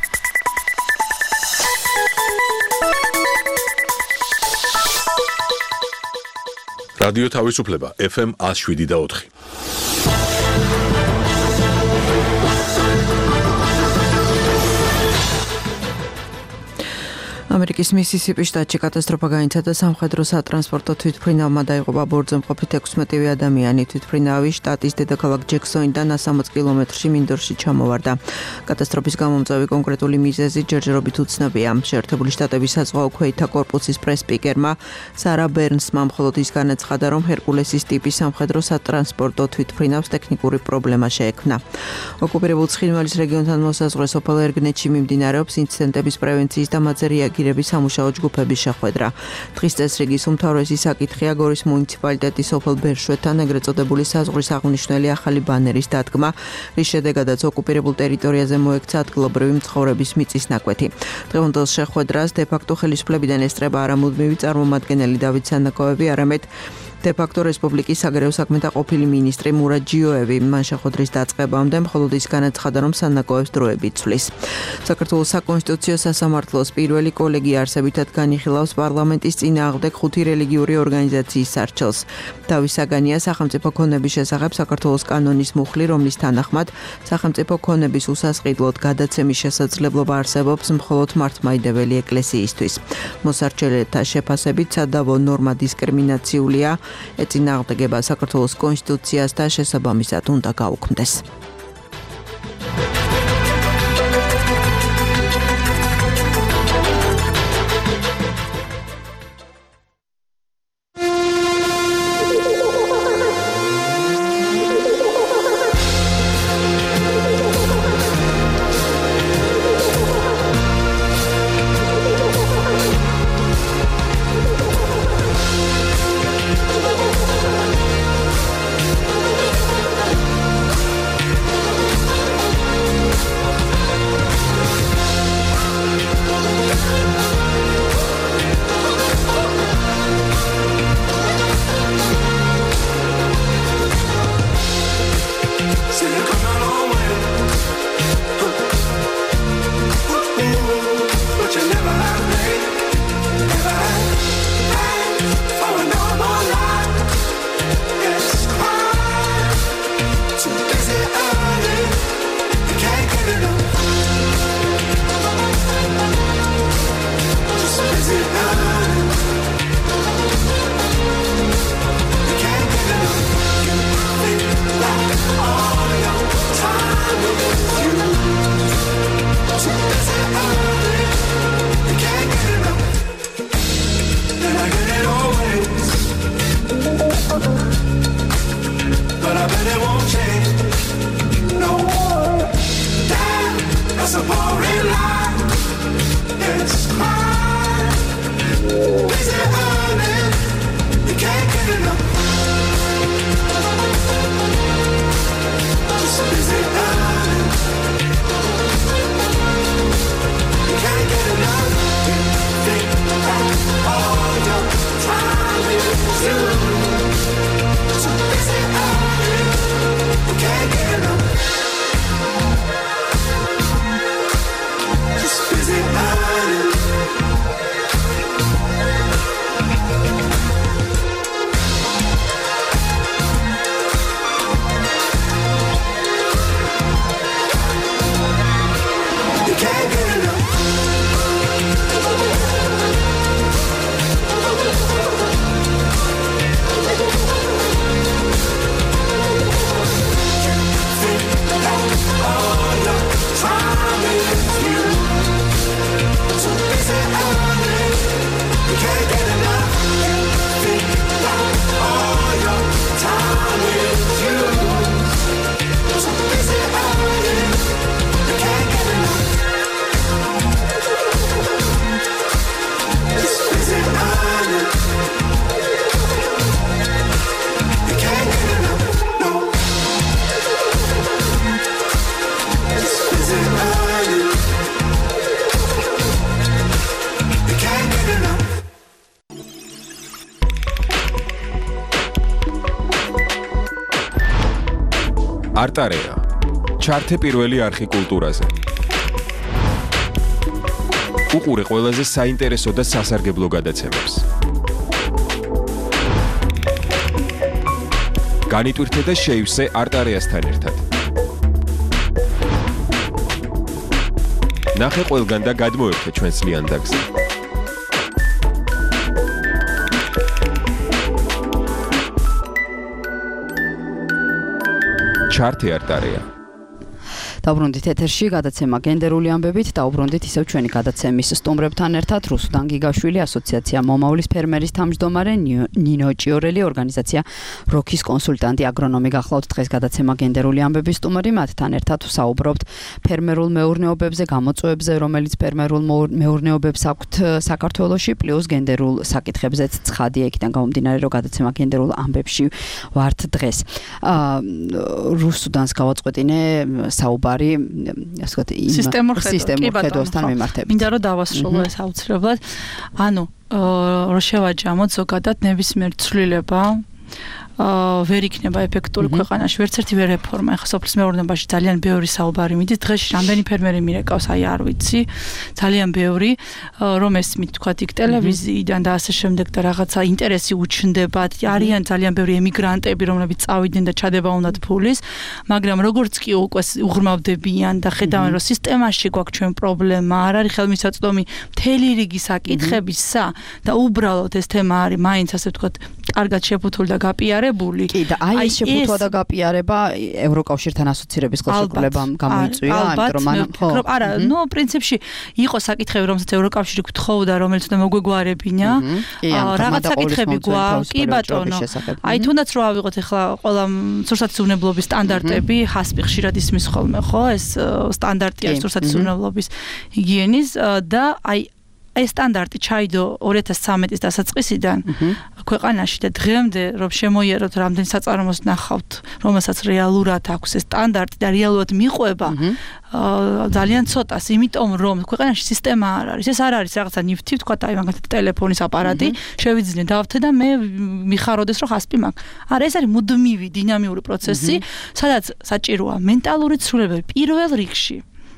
რადიო თავისუფლება ეფ ემ one oh seven და four. ამერიკის მისისიპის შტატში კატასტროფა გაიცადა სამხედრო სატრანსპორტო თვითმფრინავმა დაიღუპა ბორტზე თხუთმეტი ადამიანი. თვითმფრინავი შტატის დედაქალაქ ჯექსონიდან სამოცი კილომეტრში მინდორში ჩამოვარდა. კატასტროფის გამომწვევი კონკრეტული მიზეზი ჯერჯერობით უცნობია. შეერთებული შტატების საზღვაო ქვეითთა კორპუსის პრეს-სპიკერმა სარა ბერნსმა მხოლოდ ის განაცხადა, რომ ჰერკულესის ტიპის სამხედრო სატრანსპორტო თვითმფრინავს ტექნიკური პრობლემა შეექმნა. ოკუპირებულ ცხინვალის რეგიონთან მოსაზღვრე სოფელ ერგნეთში მიმდინარეობს ინციდენტების პრევენციის და მათზე რეაგირების სამუშაო ჯგუფების შეხვედრა. დღის წესრიგის უმთავრესი საკითხია გორის მუნიციპალიტეტის სოფელ ბერშვეთთან ეგრეთ წოდებული საზღვრის აღნიშნული ახალი ბანერის დადგმა, რის შედეგადაც ოკუპირებულ ტერიტორიაზე მოექცა ადგილობრივი მცხოვრების მიწის ნაკვეთი. დღევანდელ შეხვედრას დე-ფაქტო ხელისუფლებიდან ესწრება არა მუდმივი წარმომადგენელი დავით სანაკოევი, არამედ დე-ფაქტო რესპუბლიკის საგარეო საქმეთა ყოფილი მინისტრი მურად ჯიოევი. მან შეხვედრის დაწყებამდე მხოლოდ ის განაცხადა, რომ სანაკოევს დროებით ცვლის. საქართველოს საკონსტიტუციო სასამართლოს პირველი კოლეგია არსებითად განიხილავს პარლამენტის წინააღმდეგ ხუთი რელიგიური ორგანიზაციის სარჩელს. დავით საგანია სახელმწიფო ქონების შესახებ საქართველოს კანონის მუხლი, რომლის თანახმად სახელმწიფო ქონების უსასყიდლოდ გადაცემის შესაძლებლობა არსებობს მხოლოდ მართლმადიდებელი ეკლესიისთვის. მოსარჩელეთა შეფასებით სადავო ნორმა დისკრიმინაციულია, ეწინააღმდეგება საქართველოს კონსტიტუციას და შესაბამისად უნდა გაუქმდეს. არტარეა. ჩართე პირველი არხი კულტურაზე. უყურე ყველაზე საინტერესო და სასარგებლო გადაცემებს. განიტვირთე და შეივსე არტარეასთან ერთად. ნახე ყველგან და გადმოერთე ჩვენს ლიანდაგზე. ჩართე არტარეა. დაუბრუნდით ეთერში გადაცემა გენდერული ამბებით, დაუბრუნდით ისევ ჩვენი გადაცემის სტუმრებთან ერთად რუსუდან გიგაშვილი, ასოციაცია მომავლის ფერმერის თავმჯდომარე, ნინო ჭიორელი, ორგანიზაცია როქის კონსულტანტი, აგრონომი გახლავთ დღეს გადაცემა გენდერული ამბების სტუმარი, მათთან ერთად ვსაუბრობთ ფერმერულ მეურნეობებზე, გამოწვევებზე, რომელიც ფერმერულ მეურნეობებს აქვთ საქართველოში, პლუს გენდერულ საკითხებზეც ცხადია, იქიდან გამომდინარე, რომ გადაცემა გენდერულ ამბებში ვართ დღეს. რუსუდანს გავაწყვეტინე საუბარი ასე ვთქვათ იმ სისტემურ ხედვასთან მიმართებით. მინდა რომ დავასრულო ეს აუცილებლად. ანუ რო შევაჯამოთ ზოგადად ნებისმიერ ცვლილება ვერ იქნება ეფექტური ქვეყანაში, ვერც ერთი ვერ რეფორმა. ახლა სოფლის მეურნეობაში ძალიან ბევრი საუბარი მიდის. დღეს რამდენი ფერმერი მირეკავს, აი არ ვიცი. ძალიან ბევრი, რომ ესმით თქვათ იქ ტელევიზიიდან და ასე შემდეგ და რაღაცა ინტერესი უჩნდებათ. არიან ძალიან ბევრი ემიგრანტები, რომლებიც წავიდნენ და ჩადება უნდათ ფულის, მაგრამ როგორც კი უკვე უღრმავდებიან და ხედავენ, რომ სისტემაში გვაქვს ჩვენ პრობლემა, არ არის ხელმისაწვდომი მთელი რიგი საკითხებისა და უბრალოდ ეს თემა არის მაინც ასე ვთქვათ, კარგად შეფუთული და გაპიარებული. კი და აი ეს შეფუთვა და გაპიარება ევროკავშირთან ასოცირების ხელშეკრულებამ გამოიწვია, ამიტომ რომ ხო არა, ნუ პრინციპში იყო საკითხები, რომელსაც ევროკავშირი გთხოვდა, რომელიც უნდა მოგვეგვარებინა. რაღაც საკითხები გვაქვს, კი ბატონო. აი თუნდაც რო ავიღოთ ახლა ყველა სურსათისუნებლობის სტანდარტები, ჰასპი ხშირად ისმის ხოლმე, ხო? ეს სტანდარტია სურსათისუნებლობის ჰიგიენის და აი ეს სტანდარტი ჩაიდო ორი ათას ცხრამეტის დასაწყისიდან ქვეყანაში და დღემდე რომ შემოიეროთ რამდენი საწარმოს ნახავთ, რომელსაც რეალურად აქვს ეს სტანდარტი და რეალურად მიყვება ძალიან ცოტას, იმიტომ რომ ქვეყანაში სისტემა არ არის. ეს არ არის რაღაცა ნიფთი, თქვა აი მაგალითად ტელეფონის აპარატი, შევიძინე დავთე და მე მიხაროდეს რომ ხასპი მაქვს. არა, ეს არის მუდმივი დინამიური პროცესი, სადაც საჭიროა მენტალური ცვლილებები პირველ რიგში.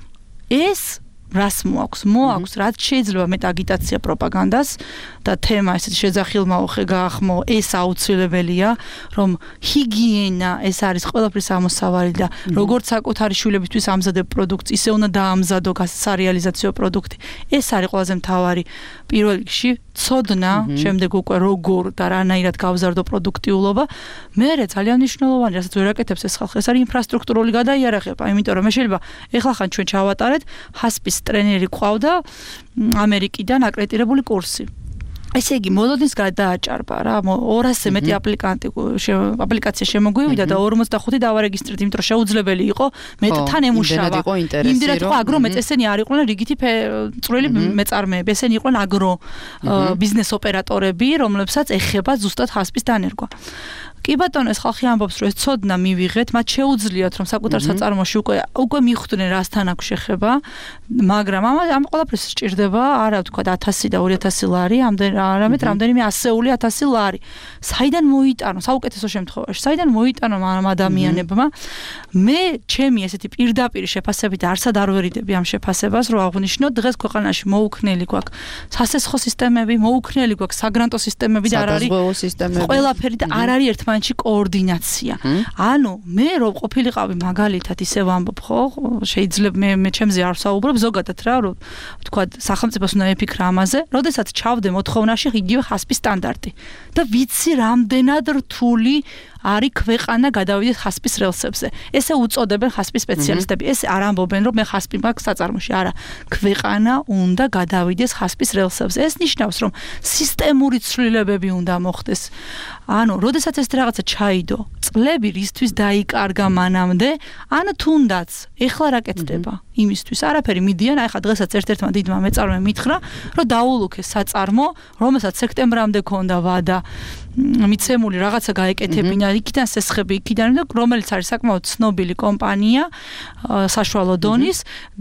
ეს რას მოაქვს? მოაქვს, რაც შეიძლება მეტ აგიტაცია პროპაგანდას და თემა ესეთი შეძახილმაო ხე გაახმო, ეს აუცილებელია, რომ ჰიგიენა ეს არის ყველაფრის ამოსავალი და როგორც საკუთარი შვილებისთვის ამზადებ პროდუქტს, ისე უნდა დაამზადო სარეალიზაციო პროდუქტი. ეს არის ყველაზე მთავარი პირველ რიგში ცოდნა, შემდეგ უკვე როგორ და რანაირად გავზარდო პროდუქტიულობა. მერე ძალიან მნიშვნელოვანი, რასაც ვერ აკეთებს ეს ხალხი, ეს არის ინფრასტრუქტურული გადაიარაღება, იმიტომ რომ მე შეიძლება ეხლა ხან ჩვენ ჩავატარეთ ჰასპის ტრენერი ყავდა ამერიკიდან აკრედიტებული კურსი. ესე იგი, მოლოდინს გადააჭარბა რა, ორასზე მეტი აპლიკანტი აპლიკაცია შემოგვივიდა და ორმოცდახუთი დავარეგისტრირეთ, იმიტომ რომ შეუძლებელი იყო მეტთან ემუშავა. იმდენად იყო აგრო მეწესენი არ იყვნენ რიგითი წვრილი მეწარმეები, ესენი იყვნენ აგრო ბიზნეს ოპერატორები, რომლებსაც ეხება ზუსტად ჰასპის დანერგვა. კი ბატონო, ეს ხალხი ამბობს, რომ ეს ცოდნა მივიღეთ, მათ შეუძლიათ, რომ საკუთარ საწარმოში უკვე უკვე მიხვდნენ რასთან აქვს შეხება, მაგრამ ამ ამ ყველაფერს სჭირდება, არა ვთქვათ ათასი და ორი ათასი ლარი, არამედ რამდენიმე ასეული ათასი ლარი. საიდან მოიტანო, საუკეთესო შემთხვევაში, საიდან მოიტანო ამ ადამიანებმა? მე ჩემი ესეთი პირდაპირ შეფასებით არსად არ ვერიდები ამ შეფასებას, რომ აღვნიშნოთ, დღეს ქვეყანაში მოუქნელი გვაქვს სასესხო სისტემები, მოუქნელი გვაქვს საგრანტო სისტემები და არ არის ყველაფერი და არ არის ერთმანეთში კოორდინაცია. ანუ მე რო ყოფილიყავი მაგალითად ისე ვამბობ, ხო, შეიძლება მე მე ჩემზე არ ვსაუბრობ ზოგადად რა, რომ ვთქვათ, სახელმწიფოს უნდა ეფიქრა ამაზე, როდესაც ჩავდე მოთხოვნაში იგივე ჰასპის სტანდარტი და ვიცი რამდენად რთული არის ქვეყანა გადავიდეთ ჰასპის რელსებზე. ესე უწოდებენ ჰასპის სპეციალისტები. ესე არ ამბობენ, რომ მე ჰასპი მაქვს საწარმოში. არა, ქვეყანა უნდა გადავიდეს ჰასპის რელსებზე. ეს ნიშნავს, რომ სისტემური ცვლილებები უნდა მოხდეს. ანუ, როდესაც ეს რაღაცა ჩაიდო, წლები რისთვის დაიკარგა მანამდე, ან თუნდაც ეხლა რა კეთდება იმისთვის. არაფერი მიდიან, აი ხა დღესაც ერთ-ერთმა დიდმა მეწარმემ მითხრა, რომ დაულუქეს საწარმო, რომელსაც სექტემბრამდე ქონდა ვადა მიცემული რაღაცა გაეკეთებინა, იქიდან სესხები, იქიდან, რომელიც არის საკმაოდ ცნობილი კომპანია, საშუალო დონის და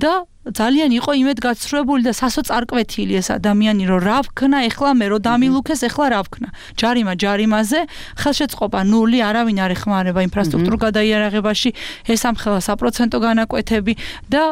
ძალიან იყო იმედგაცრუებული და სასოწარკვეთილი ეს ადამიანი, რომ რა ვქნა ეხლა მე, რომ დამილუქეს ეხლა რა ვქნა. ჯარიმა ჯარიმაზე, ხელშეწყობა ნული, არავინ არ ეხმარება ინფრასტრუქტურულ გადაიარაღებაში, ეს ამ ხელა საპროცენტო განაკვეთები და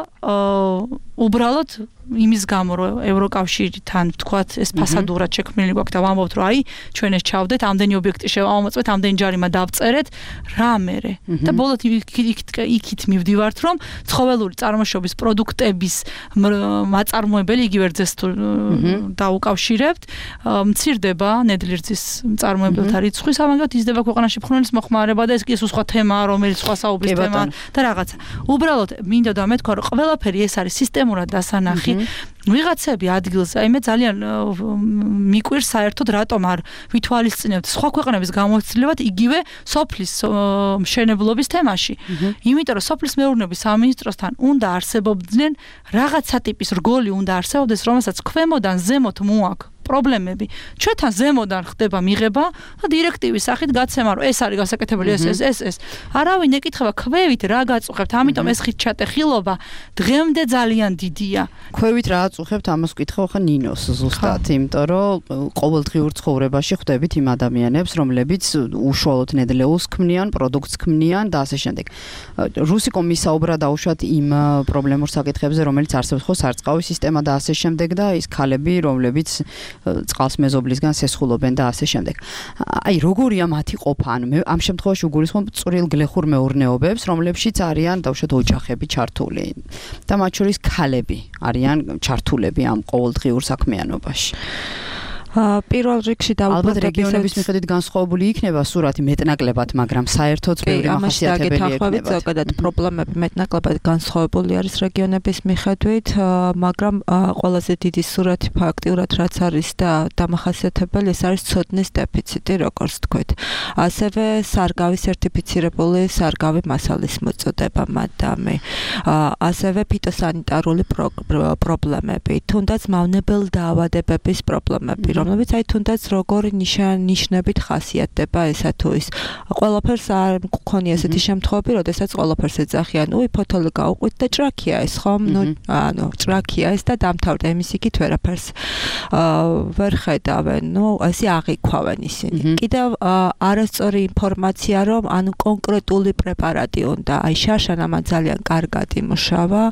უბრალოდ იმის გამო რომ ევროკავშირთან თქვათ ეს ფასადურად შექმნილი გვაქვს და ვამბობთ რომ აი ჩვენ ეს ჩავდეთ, ამდენი ობიექტი შევამოწმეთ, ამდენი ჯარიმა დავწერეთ, რა მერე. და ბოლოდ იქით მივდივართ რომ ცხოველური წარმოშობის პროდუქტების მაწარმოებელი იგივე რძეს დაუკავშირებთ, მცირდება ნედლი-რძის მწარმოებელთა რიცხვი, სამაგოდ იზრდება ქვეყანაში ფხვნილის მოხმარება და ეს კი სხვა თემაა, რომელიც სხვა საუბრის თემაა და რაღაცა. უბრალოდ მინდოდა მეთქვა რომ ყველაფერი ეს არის სისტემურად დასანახი. ვიღაცები ადგილზე, აი მე ძალიან მიკვირს საერთოდ რატომ არ ვითვალისწინებთ სხვა ქვეყნების გამოცდილებად იგივე სოფლის მშენებლობის თემაში. იმიტომ რომ სოფლის მეურნეობის სამინისტროსთან უნდა არსებობდნენ რაღაცა ტიპის რგოლი უნდა არსებობდეს, რომელსაც ქვემოდან ზემოთ მოაქვს პრობლემები. ჩვენთან ზემოდან ხდება მიღება და დირექტივის სახით გაცემა რომ ეს არის გასაკეთებელი ეს ეს ეს ეს. არავინ ეკითხება ქვევით რა გაწუხებთ, ამიტომ ეს ხიჩატე ხილობა დღემდე ძალიან დიდია. ქვევით რა აწუხებთ, ამას ვკითხავ ხა ნინოს ზუსტად, იმიტომ რომ ყოველდღიურ ცხოვრებაში ხვდებით იმ ადამიანებს, რომლებიც უშუალოდ ნედლეულს ქმნიან, პროდუქტს ქმნიან და ასე შემდეგ. რუსიკომ მისაუბრა დაუშვათ იმ პრობლემურ საკითხებზე, რომელიც არსებობს ხო სარწყავი სისტემა და ასე შემდეგ და ის ქალები, რომლებიც წყალს მეზობლისგან სესხულობენ და ასე შემდეგ. აი როგორია მათი ყოფა? ანუ მე ამ შემთხვევაში უგულისხმობ წვრილ გლეხურ მეურნეობებს, რომლებშიც არიან დავუშვათ ოჯახები ჩართული და მათ შორის ქალები არიან ჩართულები ამ ყოველდღიურ საქმიანობაში. პირველ რიგში ალბათ რეგიონების მიხედვით განსხვავებული იქნება სურათი მეტნაკლებად, მაგრამ საერთოდ ბევრი მახასიათებელი იქნება. ზოგადად პრობლემები მეტნაკლებად განსხვავებული არის რეგიონების მიხედვით, მაგრამ ყველაზე დიდი სურათი ფაქტიურად რაც არის და დამახასიათებელი ეს არის ცოდნის დეფიციტი, როგორც თქვით. ასევე სარგავის სერტიფიცირებული სარგავი მასალის მოწოდება მადამი. ასევე ფიტოსანიტარული პრობლემები, თუნდაც მავნებელ დაავადებების პრობლემები, რომლებიც აი თუნდაც როგორი ნიშნებით ხასიათდება ესა თუ ის. ყველაფერს არ მქონია ესეთი შემთხვევები, როდესაც ყველაფერს ეძახიან, უი ფოთოლი გაუყვით და ჭრაქია ეს, ხომ? ნუ ანუ ჭრაქია ეს და დამთავრდა იმის იქით ვერაფერს ვერ ხედავენ. ნუ ესე აღიქვავენ ისინი. კიდევ არასწორი ინფორმაცია, რომ ანუ კონკრეტული პრეპარატი უნდა, აი შარშან ამან ძალიან კარგად იმუშავა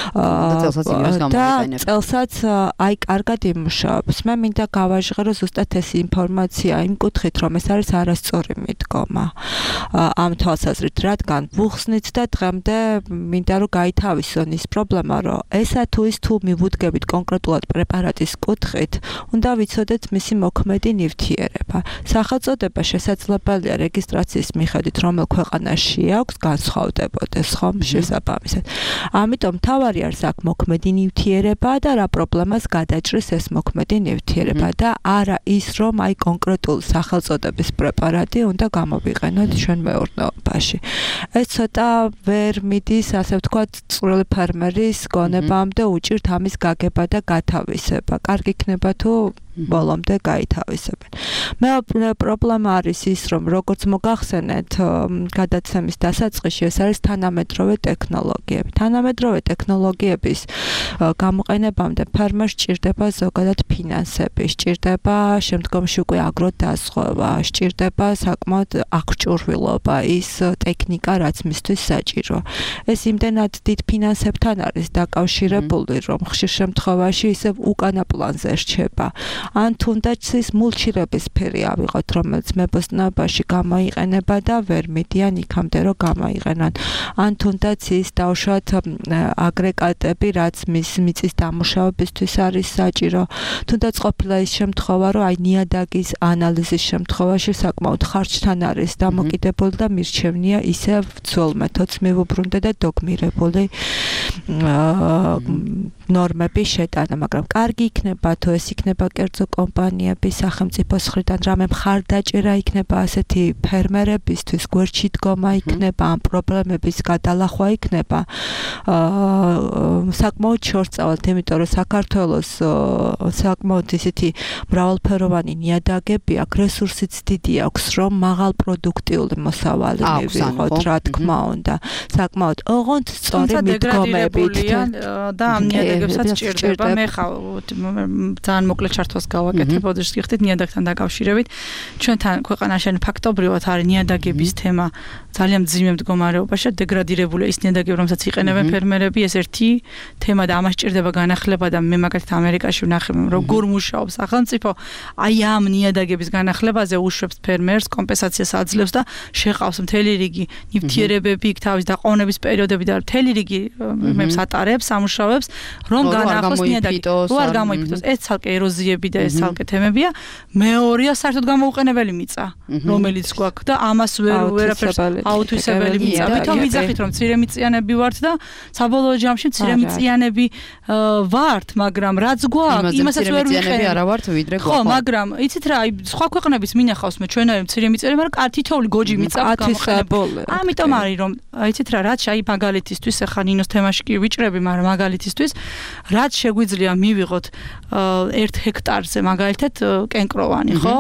და წელსაც აი კარგად იმუშავებს. მე მინდა გავაჟღერო ზუსტად ეს ინფორმაცია იმ კუთხით, რომ ეს არის არასწორი მიდგომა ამ თვალსაზრით, რადგან ვუხსნით და დღემდე მინდა რომ გაითავისონ ის პრობლემა, რომ ესა თუ ის თუ მივუდგებით კონკრეტულად პრეპარატის კუთხით, უნდა ვიცოდეთ მისი მოქმედი ნივთიერება. სახელწოდება შესაძლებელია რეგისტრაციის მიხედვით, რომელ ქვეყანაში აქვს, განსხვავდებოდეს, ხომ, შესაბამისად. ამიტომ თავარი არის აქ მოქმედი ნივთიერება და რა პრობლემას გადაჭრის ეს მოქმედი ნივთიერება და არა ის, რომ აი კონკრეტული სახელწოდების პრეპარატი უნდა გამოვიყენოთ ჩვენ მეურნეობაში. ეს ცოტა ვერ მიდის, ასე ვთქვათ, წვრილი ფერმერის გონებამდე უჭირთ ამის გაგება და გათავისება. კარგი იქნება თუ ბოლომდე გაითავისებენ. მე პრობლემა არის ის, რომ როგორც მოგახსენეთ, გადაცემის დასაწყისში ეს არის თანამედროვე ტექნოლოგიები. თანამედროვე ტექნოლოგიების გამოყენებამდე ფერმერს სჭირდება ზოგადად ფინანსები, სჭირდება შემდგომში უკვე აგროდაზღვევა, სჭირდება საკმაოდ აღჭურვილობა, ის ტექნიკა, რაც მისთვის საჭირო. ეს იმდენად დიდ ფინანსებთან არის დაკავშირებული, რომ ხშირ შემთხვევაში ისევ უკანა პლანზე რჩება. ან თუნდაც ის მულჩირების სფერი ავიღოთ, რომელიც მებოსტნეობაში გამოიყენება და ვერ მიდიან იქამდე, რომ გამოიყენონ. ან თუნდაც ის დავუშვათ აგრეგატები, რაც მის მიწის დამუშავებისთვის არის საჭირო. თუნდაც ყოფილა ის შემთხვევა, რომ აი ნიადაგის ანალიზის შემთხვევაში საკმაოდ ხარჯთან არის დამოკიდებული და მირჩევნია ისევ ძველ მეთოდს მივუბრუნდე და დოგმირებული ნორმების შეტანა, მაგრამ კარგი იქნება თუ ეს იქნება კერძო კომპანიების სახელმწიფოს მხრიდან რამე მხარდაჭერა იქნება ასეთი ფერმერებისთვის, გვერდში დგომა იქნება, ამ პრობლემების გადალახვა იქნება. საკმაოდ შორწავალთ, იმიტომ რომ საქართველოს საკმაოდ ისეთი მრავალფეროვანი ნიადაგები აქვს, რესურსიც დიდი აქვს, რომ მაღალ პროდუქტიული მოსავალი მივიღოთ, რა თქმა უნდა. საკმაოდ ოღონდ სწორი მიდგომები დაკავებულია და ამ ნიადაგებსაც ჭირდება. მე ხავ ძალიან მოკლედ ჩართვას გავაკეთებ, ოდესაც გიხდით ნიადაგთან დაკავშირებით. ჩვენთან ქვეყანაში ფაქტობრივად არის ნიადაგების თემა ძალიან მძიმე მდგომარეობაში, დეგრადირებული ის ნიადაგები, რომელსაც იყენებენ ფერმერები, ეს ერთი თემა და ამას ჭირდება განახლება და მე მაგალითად ამერიკაში ვნახე, როგორ მუშაობს სახელმწიფო, აი ამ ნიადაგების განახლებაზე უშვებს ფერმერს, კომპენსაციას აძლევს და შეყავს მთელი რიგი ნივთიერებები, თავის დაყოვნების პერიოდები და მთელი რიგი მებს ატარებს, სამუშაოებს, რომ განახლოს ნიადაგი. რო არ გამოიფიტოს, ეს ცალკე ეროზიები და ეს ცალკე თემებია. მეორეა საერთოდ გამოუყენებელი მიწა, რომელიც გვაქვს და ამას ვერ ვერაფერს აუთვისებელი მიწა. ვითომ ვიძახით რომ მცირემიწიანები ვართ და საბოლოო ჯამში მცირემიწიანები ვართ, მაგრამ რაც გვაქვს, იმასაც ვერ ვიყენებ. არა ვართ ვიდრე ხო, მაგრამ იცით რა, აი სხვა ქვეყნების მინახავს მე ჩვენარი მცირემიწიანები, მაგრამ თითოეული გოჯი მიწა გამოყენებული. ამიტომ არის რომ იცით რა, რაც აი მაგალითისთვის ახლა ნინოს თემაში კი ვიჭრები, მაგრამ მაგალითისთვის რაც შეგვიძლია მივიღოთ ერთ ჰექტარზე მაგალითად კენკროვანი, ხო?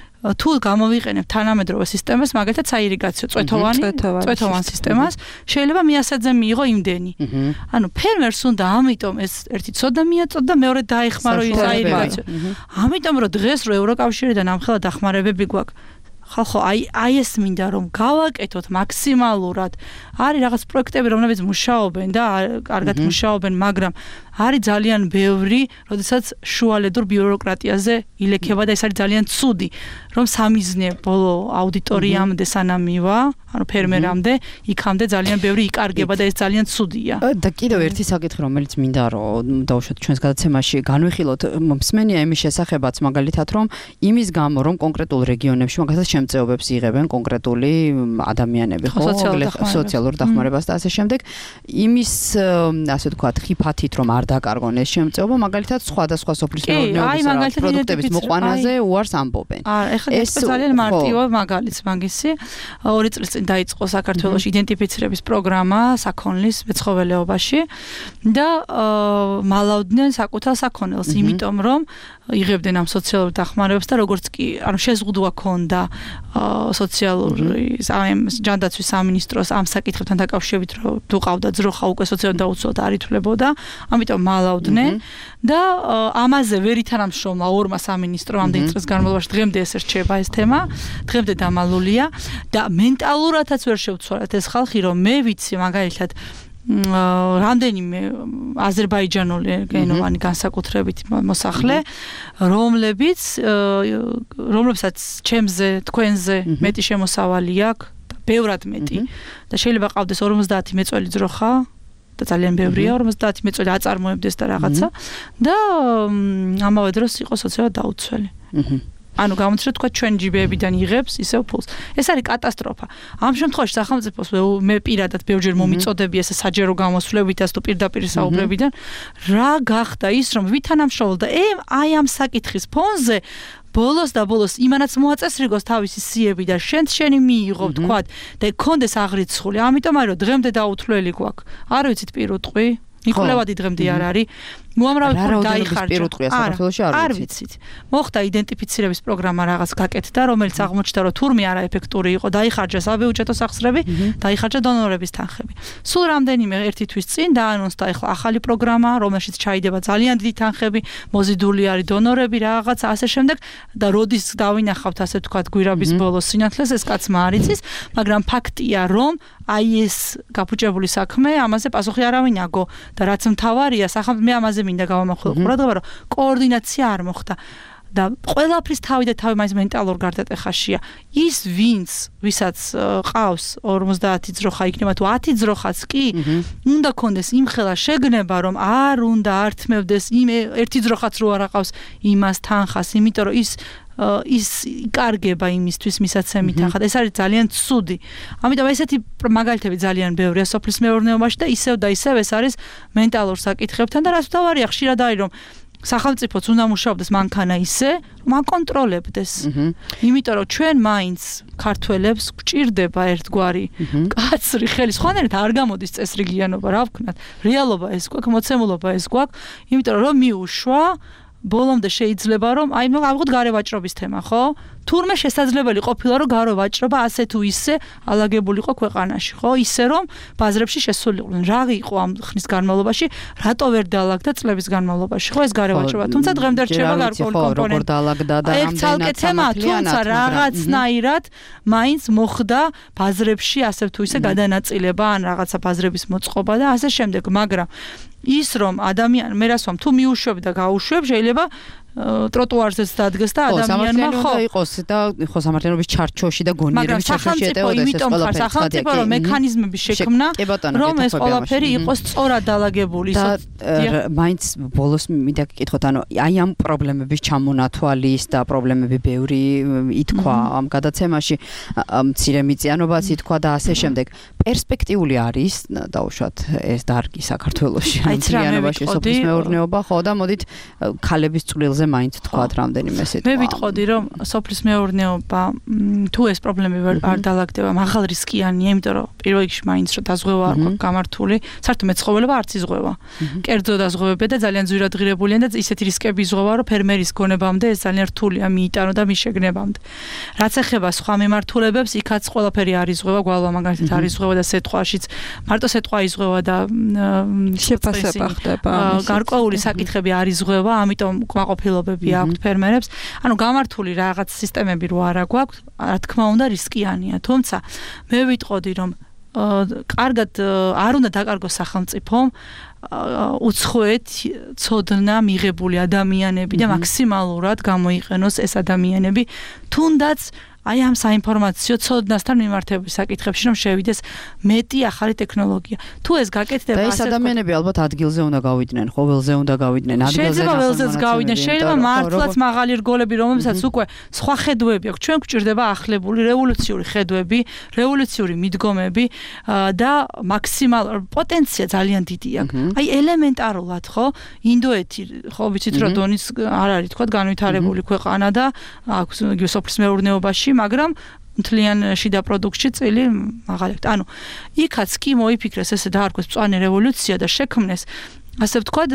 თუ გამოვიყენებ თანამედროვე სისტემას, მაგალითად საირიგაციო წვეთოვანი, წვეთოვან სისტემას, შეიძლება მიასაძე მიიღო იმდენი. ანუ ფერმერს უნდა ამიტომ ეს ერთი ცოდა მიაწოდო და მეორე დაეხმარო ის საირიგაციო. ამიტომ რომ დღეს რო ევროკავშირიდან ამხელა დახმარებები გვაქვს, ხალხო, აი აი ეს მინდა რომ გავაკეთოთ მაქსიმალურად. არის რაღაც პროექტები, რომლებიც მუშაობენ და კარგად მუშაობენ, მაგრამ არის ძალიან ბევრი, როდესაც შუალედურ ბიუროკრატიაზე ილექება და ეს არის ძალიან ცუდი, რომ სამიზნე ბოლო აუდიტორიამდე სანამ მივა, ანუ ფერმერამდე, იქამდე ძალიან ბევრი იკარგება და ეს ძალიან ცუდია. და კიდევ ერთი საკითხი, რომელიც მინდა რომ დავუშვათ ჩვენს გადაცემაში განვიხილოთ, მსმენია იმის შესახებაც, მაგალითად, რომ იმის გამო, რომ კონკრეტულ რეგიონებში მაგალითად შემწეობებს იღებენ კონკრეტული ადამიანები, ხო, სოციალურ დახმარებას და ასე შემდეგ, იმის ასე ვთქვათ, ხიფათით რომ არ დაკარგონ ეს შემწეობა, მაგალითად სხვადასხვა სოფლის მეურნეობის პროდუქტების მოყვანაზე უარს ამბობენ. ეს ძალიან მარტივი მაგალითს მაგისი. ორი წლის წინ დაიწყო საქართველოში იდენტიფიცირების პროგრამა საქონლის მეცხოველეობაში და მალავდნენ საკუთარ საქონელს, იმიტომ რომ იღებდნენ ამ სოციალურ დახმარებებს და როგორც კი, ანუ შეზღუდვა ქონდა სოციალური ამ ჯანდაცვის სამინისტროს ამ საკითხებთან დაკავშირებით, რომ თუ ყავდა ძროხა უკვე სოციალურად დაუცველად არ ითვლებოდა, ამიტომ მალავდნენ და ამაზე ვერ ითანამშრომლა ორმა სამინისტრომ ამდენი წლის განმავლობაში. დღემდე ეს რჩება ეს თემა, დღემდე დამალულია და მენტალურადაც ვერ შევცვალეთ ეს ხალხი, რომ მე ვიცი მაგალითად რამდენიმე აზერბაიჯანული გენოვანი განსაკუთრებით მოსახლე, რომლებიც რომლებსაც ჩემზე, თქვენზე მეტი შემოსავალი აქვს და ბევრად მეტი და შეიძლება ყავდეს ორმოცდაათი მეწველი ძროხა და ძალიან ბევრია ორმოცდაათი მეწველი აწარმოებდეს და რაღაცა და ამავე დროს იყო სოციალურად დაუცველი. ანუ გამოცხადეთ თქვა ჩვენ ჯიბეებიდან იღებს ისევ ფულს. ეს არის კატასტროფა. ამ შემთხვევაში სახელმწიფოს მე პირადად ბევრჯერ მომიწოდები ეს საჯარო გამოსვლებითაც თუ პირდაპირ საუბრებიდან რა გახდა ის რომ ვითანამშრომლობდა აი ამ საკითხის ფონზე ბოლოს და ბოლოს იმანაც მოაწესრიგოს თავისი სიები და შენ შენი მიიღო თქვა და კონდეს აღრიცხული. ამიტომ არის რომ დღემდე დაუთვლელი გვაქვს. არ ვიცით პირუტყვი მიკვლევადი დღემდე არ არის. მოამრავი ფული დაიხარჯა. არ ვიცით. მოხდა იდენტიფიცირების პროგრამა რაღაც გაკეთდა, რომელიც აღმოჩნდა, რომ თურმე არაეფექტური იყო, დაიხარჯა საბიუჯეტო სახსრები, დაიხარჯა დონორების თანხები. სულ რამდენიმე ერთი თვის წინ დაანონსდა ახლა ახალი პროგრამა, რომელშიც ჩაიდება ძალიან დიდი თანხები, მოზიდული არის დონორები, რაღაცა ასე შემდეგ და როდის დავინახავთ ასე ვთქვათ გვირაბის ბოლოს სინათლეს, ეს კაცმა არ იცის, მაგრამ ფაქტია, რომ აი ეს გაფუჭებული საქმე, ამაზე პასუხი არავინ აგო და რაც მთავარია, სახელმწიფო მე ამაზე მინდა გავამახვილო ყურადღება, რომ კოორდინაცია არ მოხდა და ყველაფრის თავი და თავი მაინც მენტალურ გარდატეხაშია. ის ვინც, ვისაც ყავს ორმოცდაათი ძროხა იქნება თუ ათი ძროხაც კი, უნდა კონდეს იმხელა შეგნება, რომ არ უნდა ართმევდეს იმ ერთი ძროხაც რო არ აყავს იმას თანხას, იმიტომ რომ ის ის იკარგება იმისთვის მისაცემით ახლა ეს არის ძალიან ცუდი. ამიტომ ესეთი მაგალითები ძალიან ბევრია სოფლის მეურნეობაში და ისევ და ისევ ეს არის მენტალურ საკითხებთან და რაც თავარია ხშირად არის რომ სახელმწიფოც უნდა მუშაობდეს მანქანა ისე, რომ აკონტროლებდეს. იმიტომ რომ ჩვენ მაინც ქართველებს გვჭირდება ერთგვარი კაცრი ხელი. სხვანაირად არ გამოდის წესრიგიანობა, რა ვქნათ. რეალობა ეს გვაქვს, მოცემულობა ეს გვაქვს, იმიტომ რომ მიუშვა ბოლომდე შეიძლება რომ აი ავიღოთ გარევაჭრობის თემა, ხო? თურმე შესაძლებელი ყოფილა რომ გარო ვაჭრობა ასე თუ ისე ალაგებულიყო ქვეყანაში, ხო? ისე რომ ბაზრებში შესულიყვნენ. რა იყო ამ ხნის განმავლობაში, რატო ვერ დაალაგდა წლების განმავლობაში, ხო ეს გარე ვაჭრობა. თუმცა დღემდე რჩება გარკვეული კომპონენტი. როგორ დაალაგდა და რამდენად თუმცა რაღაცნაირად მაინც მოხდა ბაზრებში ასე თუ ისე გადანაწილება ან რაღაცა ბაზრების მოწყობა და ასე შემდეგ, მაგრამ ის რომ ადამიანი მე რას ვამ თუ მიუშვებ და გაუშვებ შეიძლება ტროტუარზეც დადგეს და ადამიანმა ხო იყოს და ხო სამართლიანობის ჩარჩოში და გონიერების ჩარჩოში ეტეოდეს ეს ყველაფერი სახელმწიფო რომ მექანიზმები შექმნა რომ ეს ყველაფერი იყოს სწორად დალაგებული და მაინც ბოლოს მინდა გკითხოთ ანუ აი ამ პრობლემების ჩამონათვალის და პრობლემები ბევრი ითქვა ამ გადაცემაში მცირე მიწიანობაც ითქვა და ასე შემდეგ პერსპექტიული არის დაუშვათ ეს დარგი საქართველოში მიწიანობაში სოფლის მეურნეობა ხო და მოდით ქალების წვრილზე მაინც თქვათ რამდენიმე სიტყვა. მე ვიტყოდი რომ სოფლის მეურნეობა თუ ეს პრობლემები არ დაალაგდება, მაღალ რისკიანია, იმიტომ რომ პირველ რიგში მაინც რომ დაზღვევა არ გვაქვს გამართული, საერთოდ მეცხოველება არც იზღვევა. კერძო დაზღვევებია და ძალიან ძვირადღირებულია და ისეთი რისკები იზღვევა, რომ ფერმერის გონებამდე ეს ძალიან რთულია მიიტანო და მიშეგნებამდე. რაც ეხება სხვა მიმართულებებს, იქაც ყველაფერი არ იზღვევა, გვალვა მაგალითად არ იზღვევა და სეტყვაშიც მარტო სეტყვა იზღვევა და შეფასება ხდება. გარკვეული საკითხები არ იზღვევა, ამიტომ კმაყოფილ აქვთ ფერმერებს. ანუ გამართული რაღაც სისტემები რო არა გვაქვს, რა თქმა უნდა რისკიანია. თუმცა მე ვიტყოდი რომ კარგად არ უნდა დაკარგოს სახელმწიფომ უცხოეთ ცოდნა მიღებული ადამიანები და მაქსიმალურად გამოიყენოს ეს ადამიანები, თუნდაც აი ამ საინფორმაციო ცოდნასთან მიმართების საკითხებში რომ შევიდეს მეტი ახალი ტექნოლოგია. თუ ეს გაკეთდება ასე ეს ადამიანები ალბათ ადგილზე უნდა გავიდნენ, ხო ველზე უნდა გავიდნენ, ადგილზე შეიძლება ველზეც გავიდნენ, შეიძლება მართლაც მაღალი რგოლები, რომელსაც უკვე სხვა ხედვები აქვს. ჩვენ გვჭირდება ახლებული რევოლუციური ხედვები, რევოლუციური მიდგომები და მაქსიმალ პოტენცია ძალიან დიდი აქვს. აი ელემენტარულად, ხო? ინდოეთი, ხო, ვიცით რომ დონის არ არის თქვა განვითარებული ქვეყანა და აქვს იგივე სოფლის მეურნეობაში მაგრამ მთლიან შიდა პროდუქტში წილი მაღალი. ანუ იქაც კი მოიფიქრეს ესე დაარქვეს მწვანე რევოლუცია და შექმნეს ასე ვთქვათ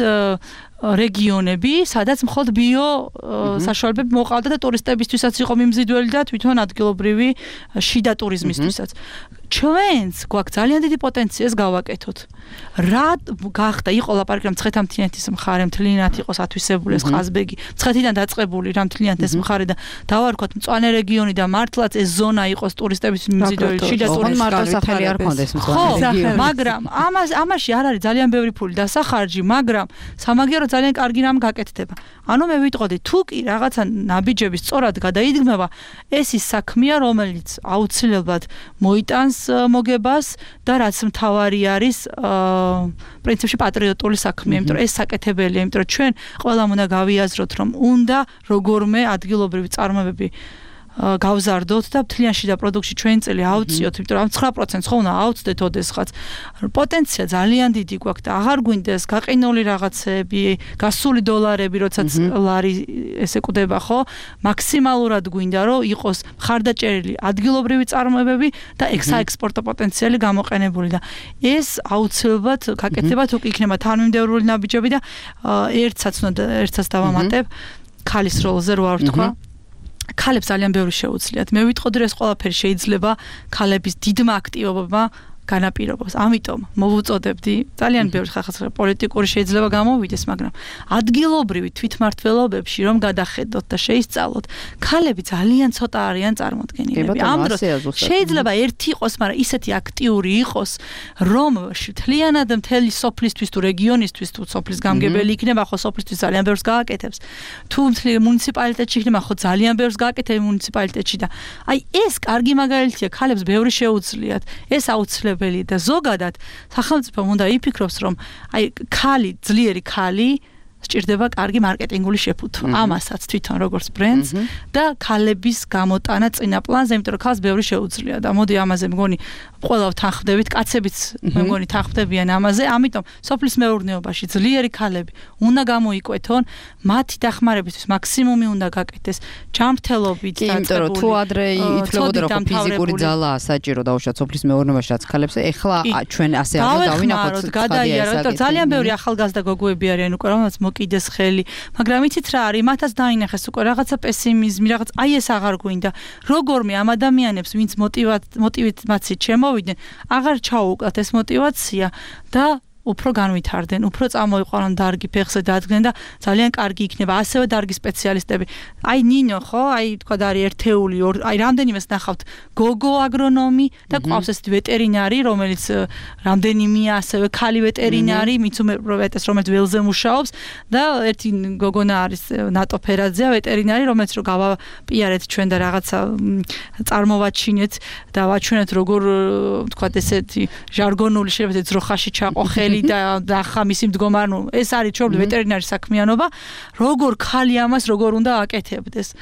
რეგიონები, სადაც მხოლოდ ბიო საშუალებები მოყავდა და ტურისტებისთვისაც იყო მიმზიდველი და თვითონ ადგილობრივი შიდა ტურიზმისთვისაც. ჩვენც გვაქვს ძალიან დიდი პოტენცია ეს გავაკეთოთ. რა გახდა იყო ლაპარაკი რომ მცხეთა-მთიანეთის მხარე მთლიანად იყოს ათვისებული ეს ყაზბეგი, მცხეთიდან დაწყებული რა მთლიანეთის მხარე და დავარქვათ მწვანე რეგიონი და მართლაც ეს ზონა იყოს ტურისტების მიმზიდველი შიდა ტურიზმის მარტო სახელი არ ქონდეს მწვანე რეგიონი. მაგრამ ამას ამაში არ არის ძალიან ბევრი ფული დასახარჯი, მაგრამ სამაგერო ძალიან კარგი რამ გაკეთდება. ანუ მე ვიტყოდი, თუ კი რაღაცა ნაბიჯები სწორად გადაიდგმება, ეს ის საქმეა, რომელიც აუცილებლად მოიტანს მოგებას და რაც მთავარი არის პრინციპში პატრიოტული საქმეა, იმიტომ რომ ეს საკეთებელია, იმიტომ რომ ჩვენ ყველამ უნდა გავიაზროთ, რომ უნდა როგორმე ადგილობრივი წარმოებები გავზარდოთ და მთლიან შიდა პროდუქტში ჩვენი წელი ავწიოთ, იმიტომ რომ ცხრა პროცენტს ხო უნდა ავწდეთ ოდესღაც. პოტენცია ძალიან დიდი გვაქვს და აღარ გვინდეს გაყინული რაღაცები, გასული დოლარები, როდესაც ლარი ესე კვდება, ხო? მაქსიმალურად გვინდა რომ იყოს მხარდაჭერილი ადგილობრივი წარმოებები და ექსპორტო პოტენციალი გამოყენებული და ეს აუცილებლად გაკეთდება თუ კი იქნება თანმიმდევრული ნაბიჯები და ერთსაც უნდა ერთსაც დავამატებ ქალის როლზე რო არ ვთქვა. ქალებს ძალიან ბევრი შეუძლიათ. მე ვიტყოდი რომ ეს ყველაფერი შეიძლება ქალების დიდმა აქტივობებმა განაპირობოს. ამიტომ მოვუწოდებდი ძალიან ბევრი ხალხი პოლიტიკური შეიძლება გამოვიდეს, მაგრამ ადგილობრივი თვითმმართველობებში რომ გადახედოთ და შეისწავლოთ, ქალები ძალიან ცოტა არიან წარმოდგენილები. ამ დროს შეიძლება ერთი იყოს, მაგრამ ისეთი აქტიური იყოს, რომ მთლიანად მთელი სოფლისთვის თუ რეგიონისთვის თუ სოფლის გამგებელი იქნება, ხო სოფლისთვის ძალიან ბევრს გააკეთებს. თუ მთლიან მუნიციპალიტეტში იქნება, ხო ძალიან ბევრს გააკეთებს მუნიციპალიტეტში და აი ეს კარგი მაგალითია, ქალებს ბევრი შეუძლიათ. ეს აუცილებლად და ზოგადად სახელმწიფომ უნდა იფიქროს რომ აი ქალი, ძლიერი ქალი სჭირდება კარგი მარკეტინგული შეფუთვა. ამასაც თვითონ როგორც ბრენდს და ქალების გამოტანა წინა პლანზე, იმიტომ რომ ქალს ბევრი შეუძლია და მოდი ამაზე მგონი ყველა თანხმდებით, კაცებიც მგონი თანხმდებიან ამაზე, ამიტომ სოფლის მეურნეობაში ძლიერი ქალები უნდა გამოიკვეთონ, მათი დახმარებისთვის მაქსიმუმი უნდა გაკეთდეს ჯანმრთელობით და იმიტომ რომ თუ ადრე ითვლებოდა რომ ფიზიკური ძალაა საჭირო დაუშვათ სოფლის მეურნეობაში რაც ქალებს, ეხლა ჩვენ ასე არ დავინახოთ, გადაიაროთ, ძალიან ბევრი ახალგაზრდა გოგოები არიან უკვე, რომელსაც დამოკიდეს ხელი, მაგრამ იცით რა არის, მათაც დაინახეს უკვე რაღაცა პესიმიზმი, რაღაც აი ეს აღარ გვინდა. როგორმე ამ ადამიანებს, ვინც მოტივაციით შემოვიდნენ, აღარ ჩაუუკლათ ეს მოტივაცია და უფრო განვითარდნენ, უფრო წამოიყვანონ დარგი ფეხზე დადგნენ და ძალიან კარგი იქნება ასევე დარგის სპეციალისტები. აი ნინო ხო, აი თქვა არის ერთეული, აი რამდენიმეს ნახავთ გოგო აგრონომი და ყავს ესეთი ვეტერინარი, რომელიც რამდენიმეა ასევე ქალი ვეტერინარი, მიც უმეტეს რომელიც ველზე მუშაობს და ერთი გოგონა არის ნატო ფერაძეა ვეტერინარი, რომელიც რო გავაპიარეთ ჩვენ და რაღაცა წარმოვაჩინეთ და ვაჩვენეთ როგორ თქვა ესეთი ჟარგონული შეიძლება ძროხაში ჩაყო და ახლა მისი მდგომა, ანუ ეს არის ჩვენი ვეტერინარის საქმიანობა, როგორ ხალი ამას როგორ უნდა აკეთებდეს.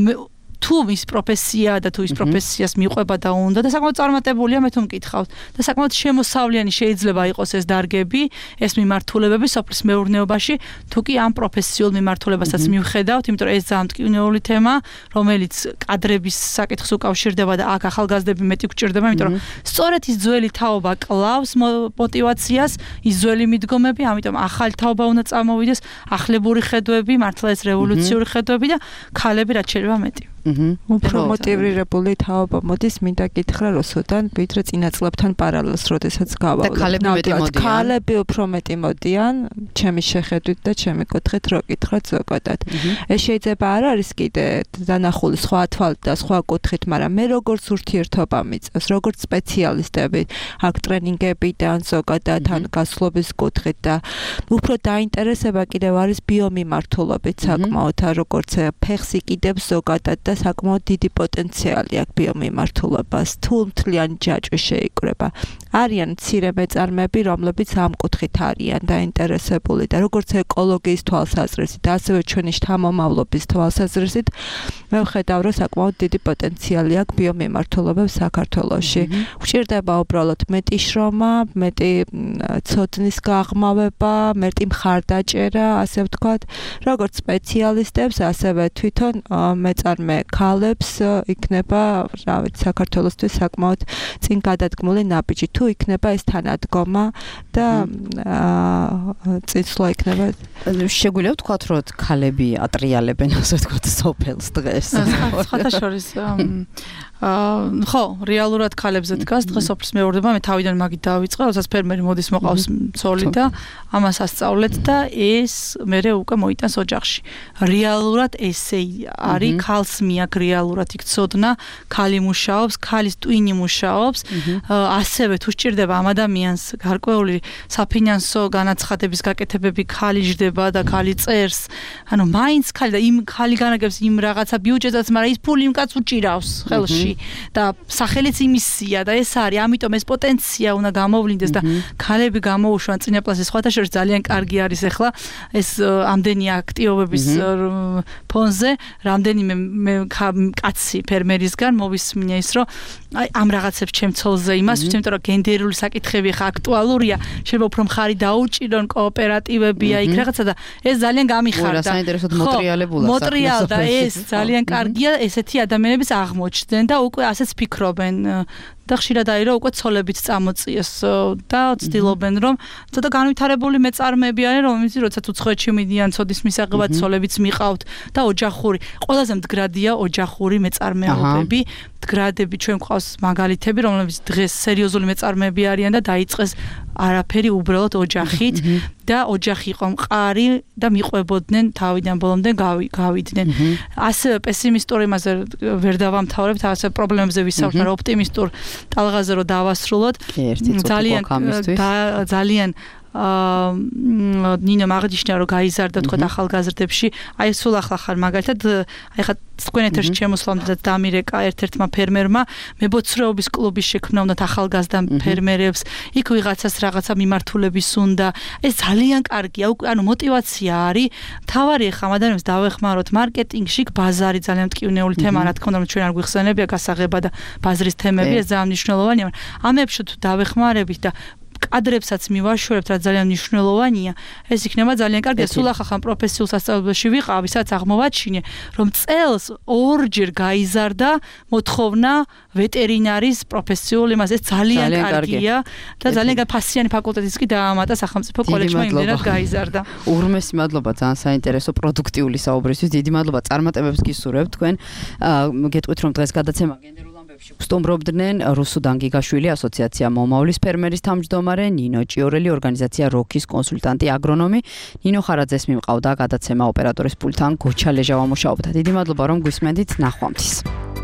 თუ ის პროფესია და თუ ის პროფესიას მიყვება და უნდა და საკმაოდ წარმატებულია მე თუ მკითხავთ და საკმაოდ შემოსავლიანი შეიძლება იყოს ეს დარგები, ეს მიმართულებები სოფლის მეურნეობაში, თუ კი ამ პროფესიულ მიმართულებასაც მივხედავთ, იმიტომ რომ ეს ძალიან მტკივნეული თემა, რომელიც კადრების საკითხს უკავშირდება და აქ ახალგაზრდები მეტი გვჭირდება, იმიტომ რომ სწორედ ის ძველი თაობა კლავს მოტივაციას, ის ძველი მიდგომები, ამიტომ ახალი თაობა უნდა წამოვიდეს, ახლებური ხედვები, მართლა ეს რევოლუციური ხედვები და ქალები რაც შეიძლება მეტი. უფრო მოტივირებული თაობა მოდის მინდა გითხრა რუსუდან ვიდრე წინა წლებთან პარალელს როდესაც გავავლობ ქალები უფრო მეტი მოდიან ჩემი შეხედვით და ჩემი კუთხით რო გითხრათ ზოგადად ეს შეიძლება არ არის კიდე დანახული სხვა თვალით და სხვა კუთხით მაგრამ მე როგორც ურთიერთობა მიწევს როგორც სპეციალისტები აქ ტრენინგებიდან ზოგადად ან გასვლობის კუთხით და უფრო დაინტერესება კიდევ არის ბიომიმართულობით საკმაოდ როგორც ფეხს იკიდებს ზოგადად და საკმაოდ დიდი პოტენციალი აქვს ბიომიმართულებას თუ მთლიანი ჯაჭვი შეიკრება არიან მცირე მეწარმეები რომლებიც ამ კუთხით არიან დაინტერესებული და როგორც ეკოლოგიის თვალსაზრისით და ასევე ჩვენი შთამომავლობის თვალსაზრისით მე ვხედავ რომ საკმაოდ დიდი პოტენციალი აქვს ბიომიმართულებებს საქართველოში გვჭირდება უბრალოდ მეტი შრომა მეტი ცოდნის გაღრმავება მეტი მხარდაჭერა ასე ვთქვათ როგორც სპეციალისტებს ასევე თვითონ მეწარმე ქალებს იქნება რა ვიცი საქართველოსთვის საკმაოდ წინ გადადგმული ნაბიჯი თუ იქნება ეს თანადგომა და წინსვლა იქნება შეგვიძლია ვთქვათ რომ ქალები ატრიალებენ ასე ვთქვათ სოფელს დღეს სხვათა შორის ხო რეალურად ქალებზე დგას დღეს სოფლის მეურნეობა მე თავიდან მაგით დავიწყე როდესაც ფერმერი მოდის მოყავს ცოლი და ამას ასწავლეთ და ეს მერე უკვე მოიტანს ოჯახში რეალურად ესე არის ქალს მიაქვს რეალურად იქ ცოდნა ქალი მუშაობს ქალის ტვინი მუშაობს ასევე თუ სჭირდება ამ ადამიანს გარკვეული საფინანსო განაცხადების გაკეთებები ქალი ჟდება და ქალი წერს ანუ მაინც ქალი და იმ ქალი განაგებს იმ რაღაცა ბიუჯეტსაც მაგრამ ის ფული იმ კაცს უჭირავს ხელში და სახელიც იმისია და ეს არის ამიტომ ეს პოტენცია უნდა გამოვლინდეს და ქალები გამოუშვან წინაპლაზე სხვათა შორის ძალიან კარგი არის ახლა ეს ამდენი აქტიობების ფონზე რამდენიმე კაცი ფერმერისგან მოვისმინე ის რომ აი ამ რაღაცებს ჩემ ცოლზე იმას ვთქვი იმიტომ რომ გენდერული საკითხები ხა აქტუალურია შეიძლება უფრო მხარი დაუჭირონ კოოპერატივებია იქ რაღაცა და ეს ძალიან გამიხარდა საინტერესოდ მოტრიალებულა მოტრიალდა ეს ძალიან კარგია ესეთი ადამიანების აღმოჩნდნენ და უკვე ასეც ფიქრობენ და ხშირად არის რომ უკვე ცოლებით წამოწიეს და ცდილობენ რომ ცოტა განვითარებული მეწარმეები არიან რომლებიც როდესაც უცხოეთში მიდიან ცოდის მისაღებად ცოლებიც მიყავთ და ოჯახური ყველაზე მდგრადია ოჯახური მეწარმეობები მდგრადები ჩვენ გვყავს მაგალითები რომლებიც დღეს სერიოზული მეწარმეები არიან და დაიწყეს არაფერი უბრალოდ ოჯახით და ოჯახი იყო მყარი და მიყვებოდნენ თავიდან ბოლომდე გავიდნენ ასევე პესიმისტური იმაზე ვერ დავამთავრებთ ასე პრობლემებზე ვისაუბროთ ოპტიმისტურ ტალღაზე რომ დავასრულოთ ძალიან ძალიან აა ნინო მაგდიშნა რომ გაიზარდა თქო ახალგაზრდებში აი სულ ახლა ხარ მაგალითად აი ხა თქვენ ეთერში შემოსვლამდე და დამირეკა ერთ-ერთმა ფერმერმა მებოცრეობის კლუბის შექმნა უნდათ ახალგაზრდა ფერმერებს იქ ვიღაცას რაღაცა მიმართულების უნდა ეს ძალიან კარგია ანუ მოტივაცია არის თავარი ხა ადამიანებს დავეხმაროთ მარკეტინგში ბაზარი ძალიან მტკივნეული თემა რა თქმა უნდა ჩვენ არ გვიხსენებია გასაღება და ბაზრის თემები ეს ძალიან მნიშვნელოვანია ამებში თუ დავეხმარებით და კადრებსაც მივაშორებთ, რა ძალიან მნიშვნელოვანია. ეს იქნება ძალიან კარგი. სულ ახახან პროფესიულ სასწავლებელში ვიყავი, სადაც აღმოვაჩინე, რომ წელს ორჯერ გაიზარდა მოთხოვნა ვეტერინარის პროფესიულ იმას. ეს ძალიან კარგია და ძალიან ფასიანი ფაკულტეტიც კი დაამატა სახელმწიფო კოლეჯმა იმდენად გაიზარდა. უღრმესი მადლობა ძალიან საინტერესო პროდუქტიული საუბრისთვის. დიდი მადლობა წარმატებებს გისურვებთ თქვენ. გეტყვით რომ დღეს გადაცემა გენდერულ ამბებში სტუმრობდნენ რუსუდან გიგაშვილი, ასოციაცია მომავლის ფერმერის თავმჯდომარე, ნინო ჭიორელი, ორგანიზაცია როქის კონსულტანტი, აგრონომი, ნინო ხარაძეს მიმყავდა გადაცემა ოპერატორის პულტთან გოჩა ლეჟავა მუშაობდა. დიდი მადლობა რომ გვისმენდით, ნახვამდის.